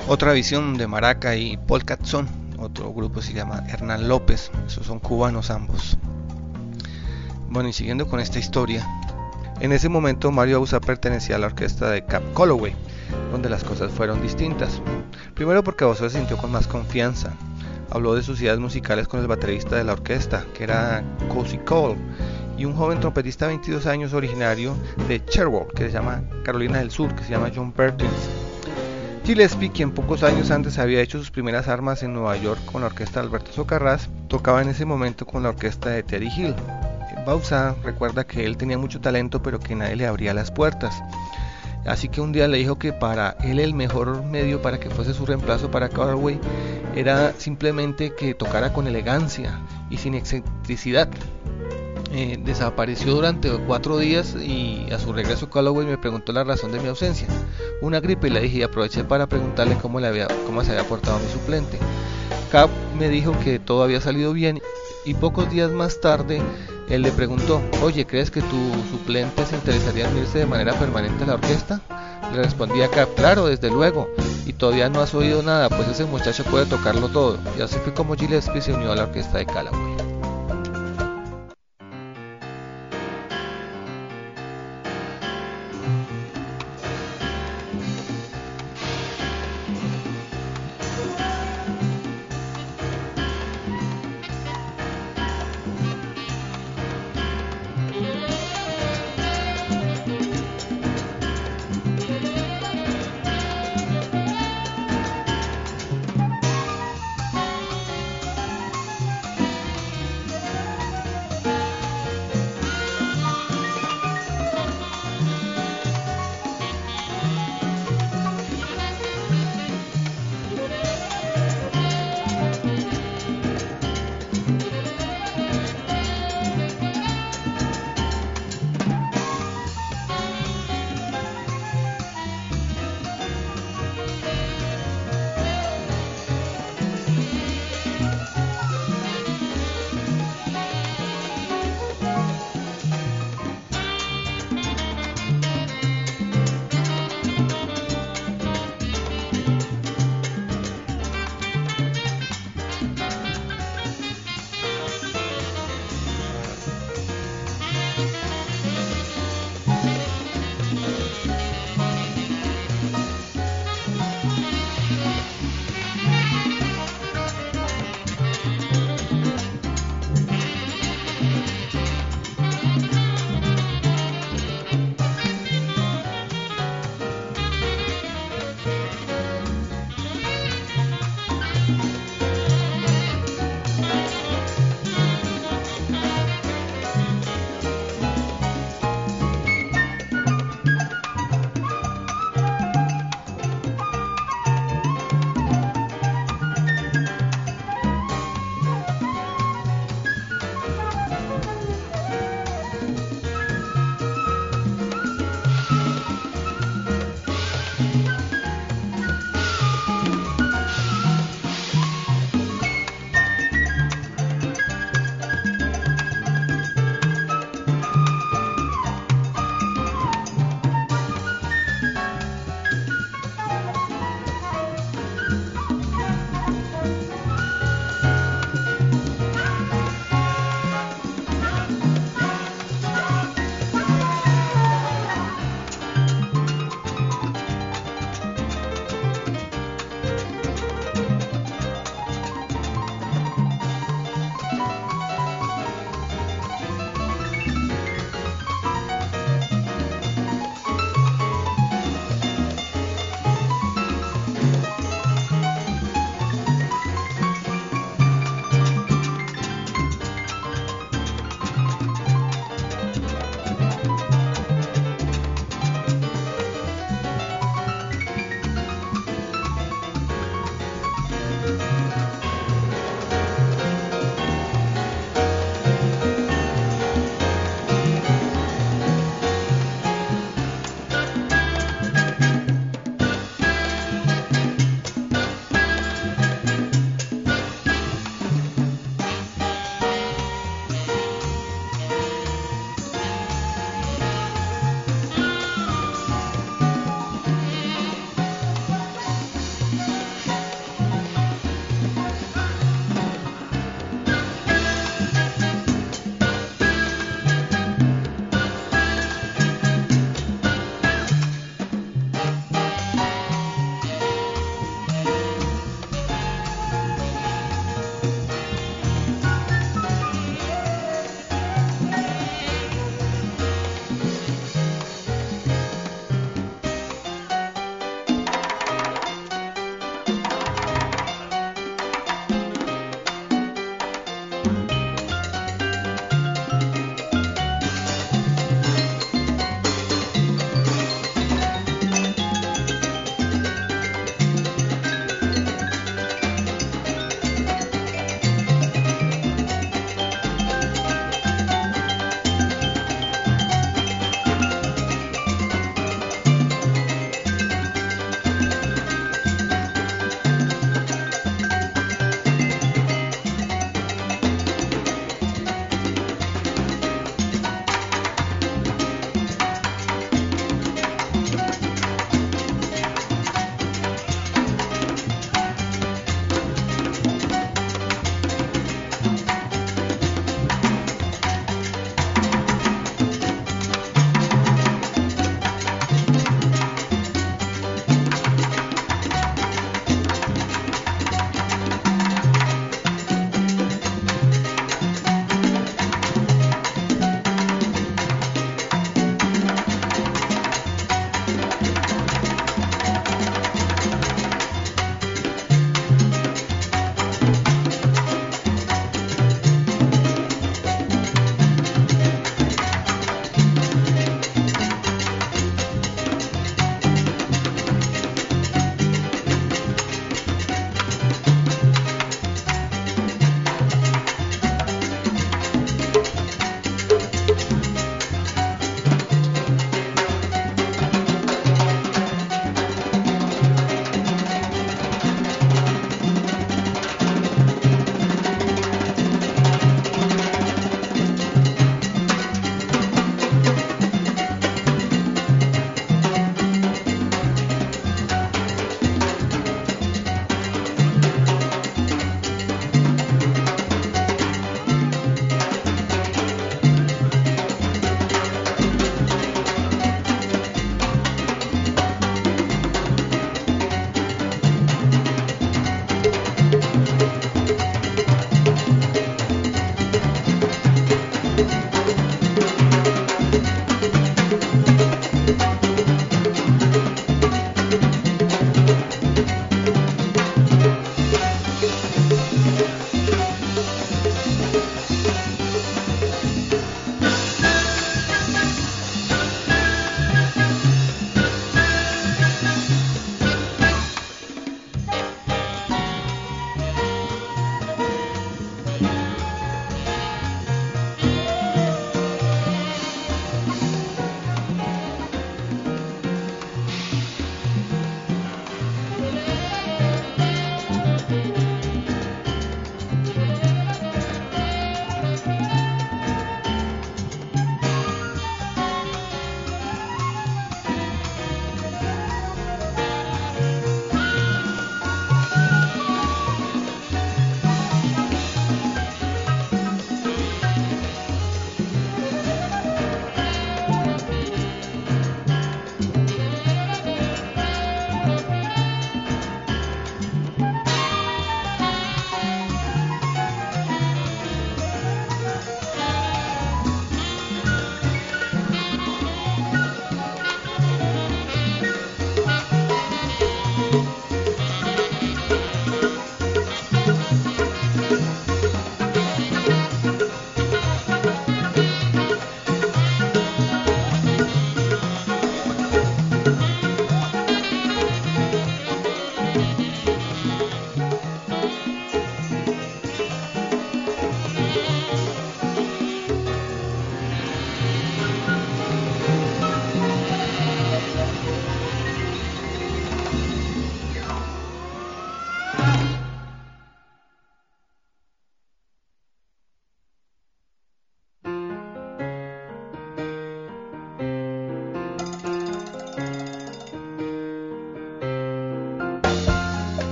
Otra visión de maraca y polka son, otro grupo se llama Hernán López, esos son cubanos ambos. Bueno, y siguiendo con esta historia, en ese momento Mario Bauzá pertenecía a la orquesta de Cab Calloway, donde las cosas fueron distintas. Primero porque Bauzá se sintió con más confianza. Habló de sus ideas musicales con el baterista de la orquesta, que era Cozy Cole, y un joven trompetista de veintidós años originario de Cherbourg, que se llama Carolina del Sur, que se llama John Perkins. Gillespie, quien pocos años antes había hecho sus primeras armas en Nueva York con la orquesta de Alberto Socarrás, tocaba en ese momento con la orquesta de Teddy Hill. Bauzá recuerda que él tenía mucho talento, pero que nadie le abría las puertas. Así que un día le dijo que para él el mejor medio para que fuese su reemplazo para Calloway era simplemente que tocara con elegancia y sin excentricidad. Eh, desapareció durante cuatro días y a su regreso Calloway me preguntó la razón de mi ausencia. Una gripe, le dije, y aproveché para preguntarle cómo, le había, cómo se había portado mi suplente. Cab me dijo que todo había salido bien y pocos días más tarde él le preguntó: oye, ¿crees que tu suplente se interesaría en irse de manera permanente a la orquesta? Le respondí a Cab: claro, desde luego, y todavía no has oído nada, pues ese muchacho puede tocarlo todo. Y así fue como Gillespie se unió a la orquesta de Calloway.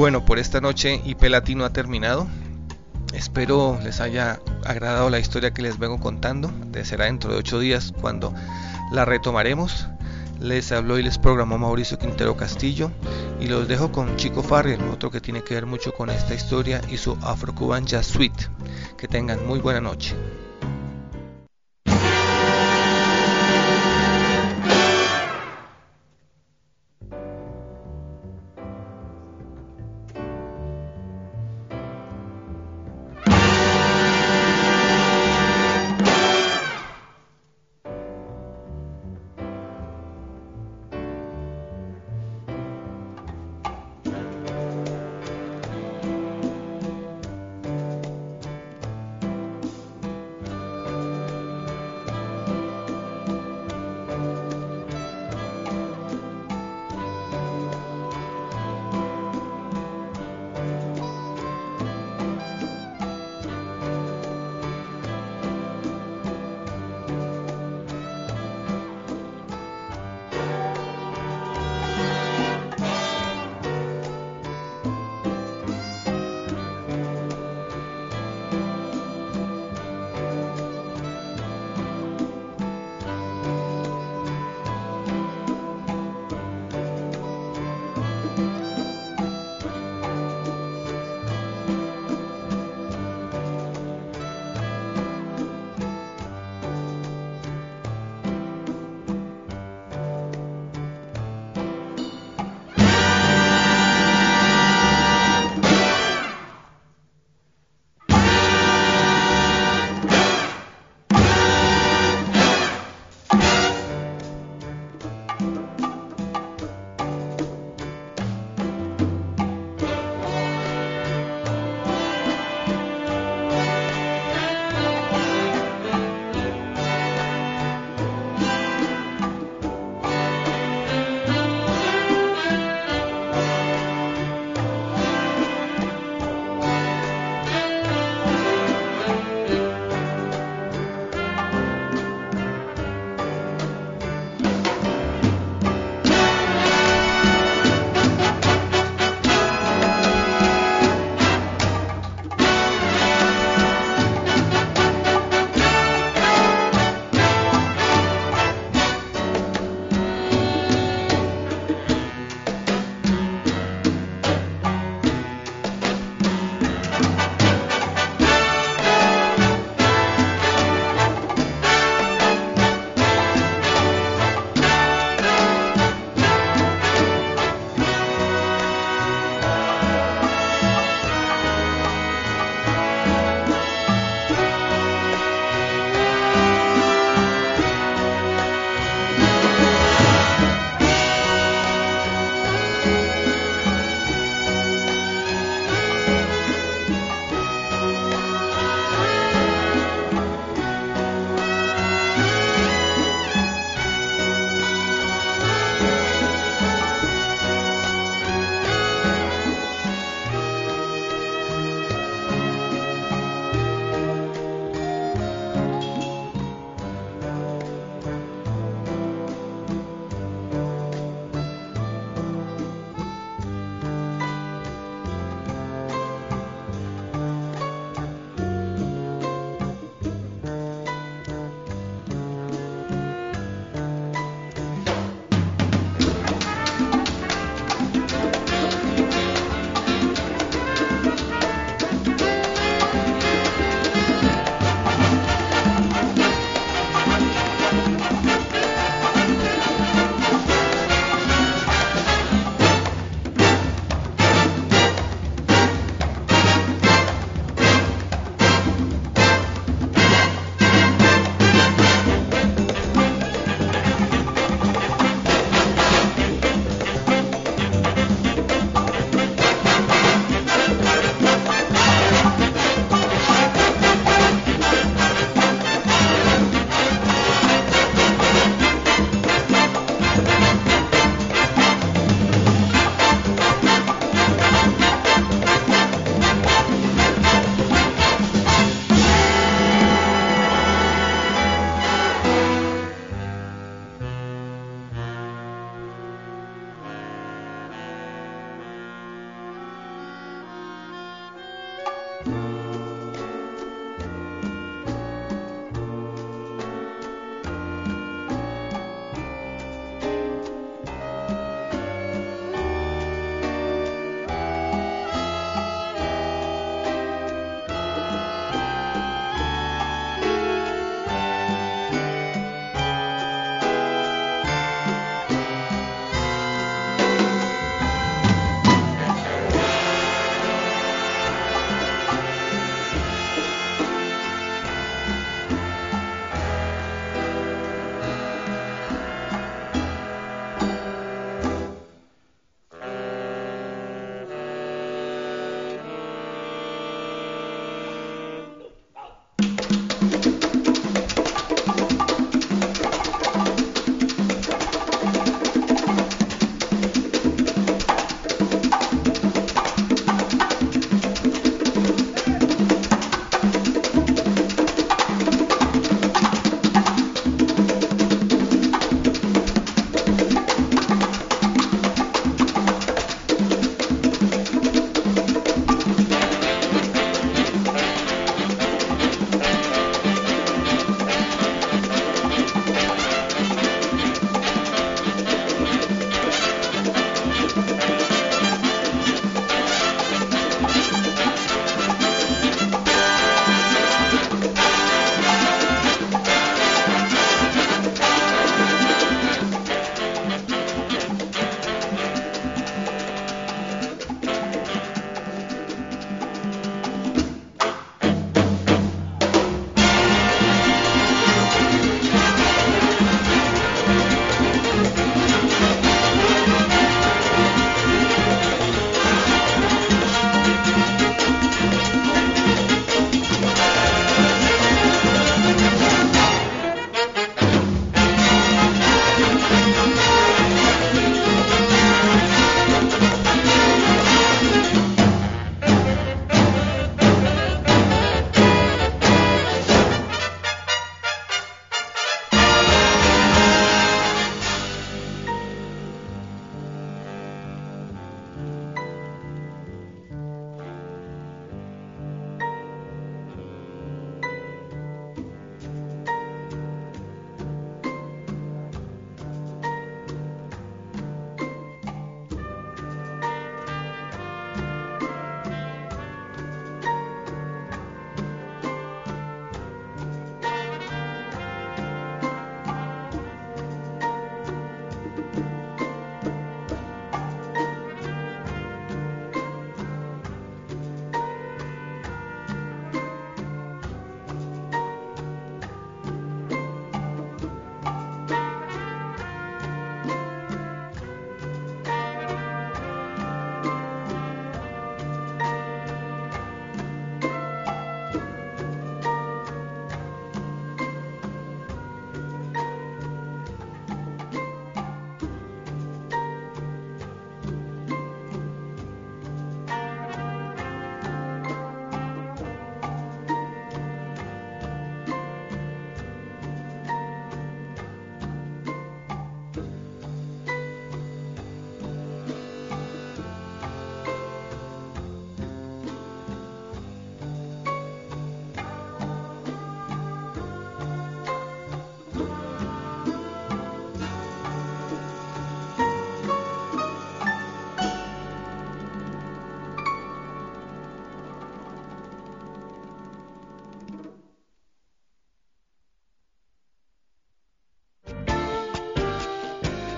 Bueno, por esta noche I P Latino ha terminado. Espero les haya agradado la historia que les vengo contando. Será dentro de ocho días cuando la retomaremos. Les habló y les programó Mauricio Quintero Castillo, y los dejo con Chico Farrell, otro que tiene que ver mucho con esta historia, y su Afro-Cuban Jazz Suite. Que tengan muy buena noche.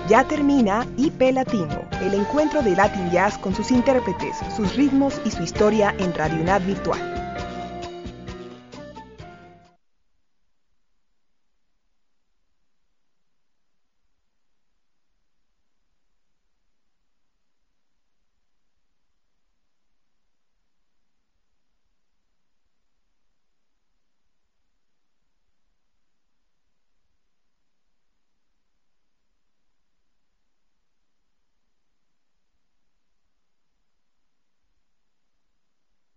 Ya termina I P Latino, el encuentro de Latin Jazz con sus intérpretes, sus ritmos y su historia en Radio UNAD Virtual.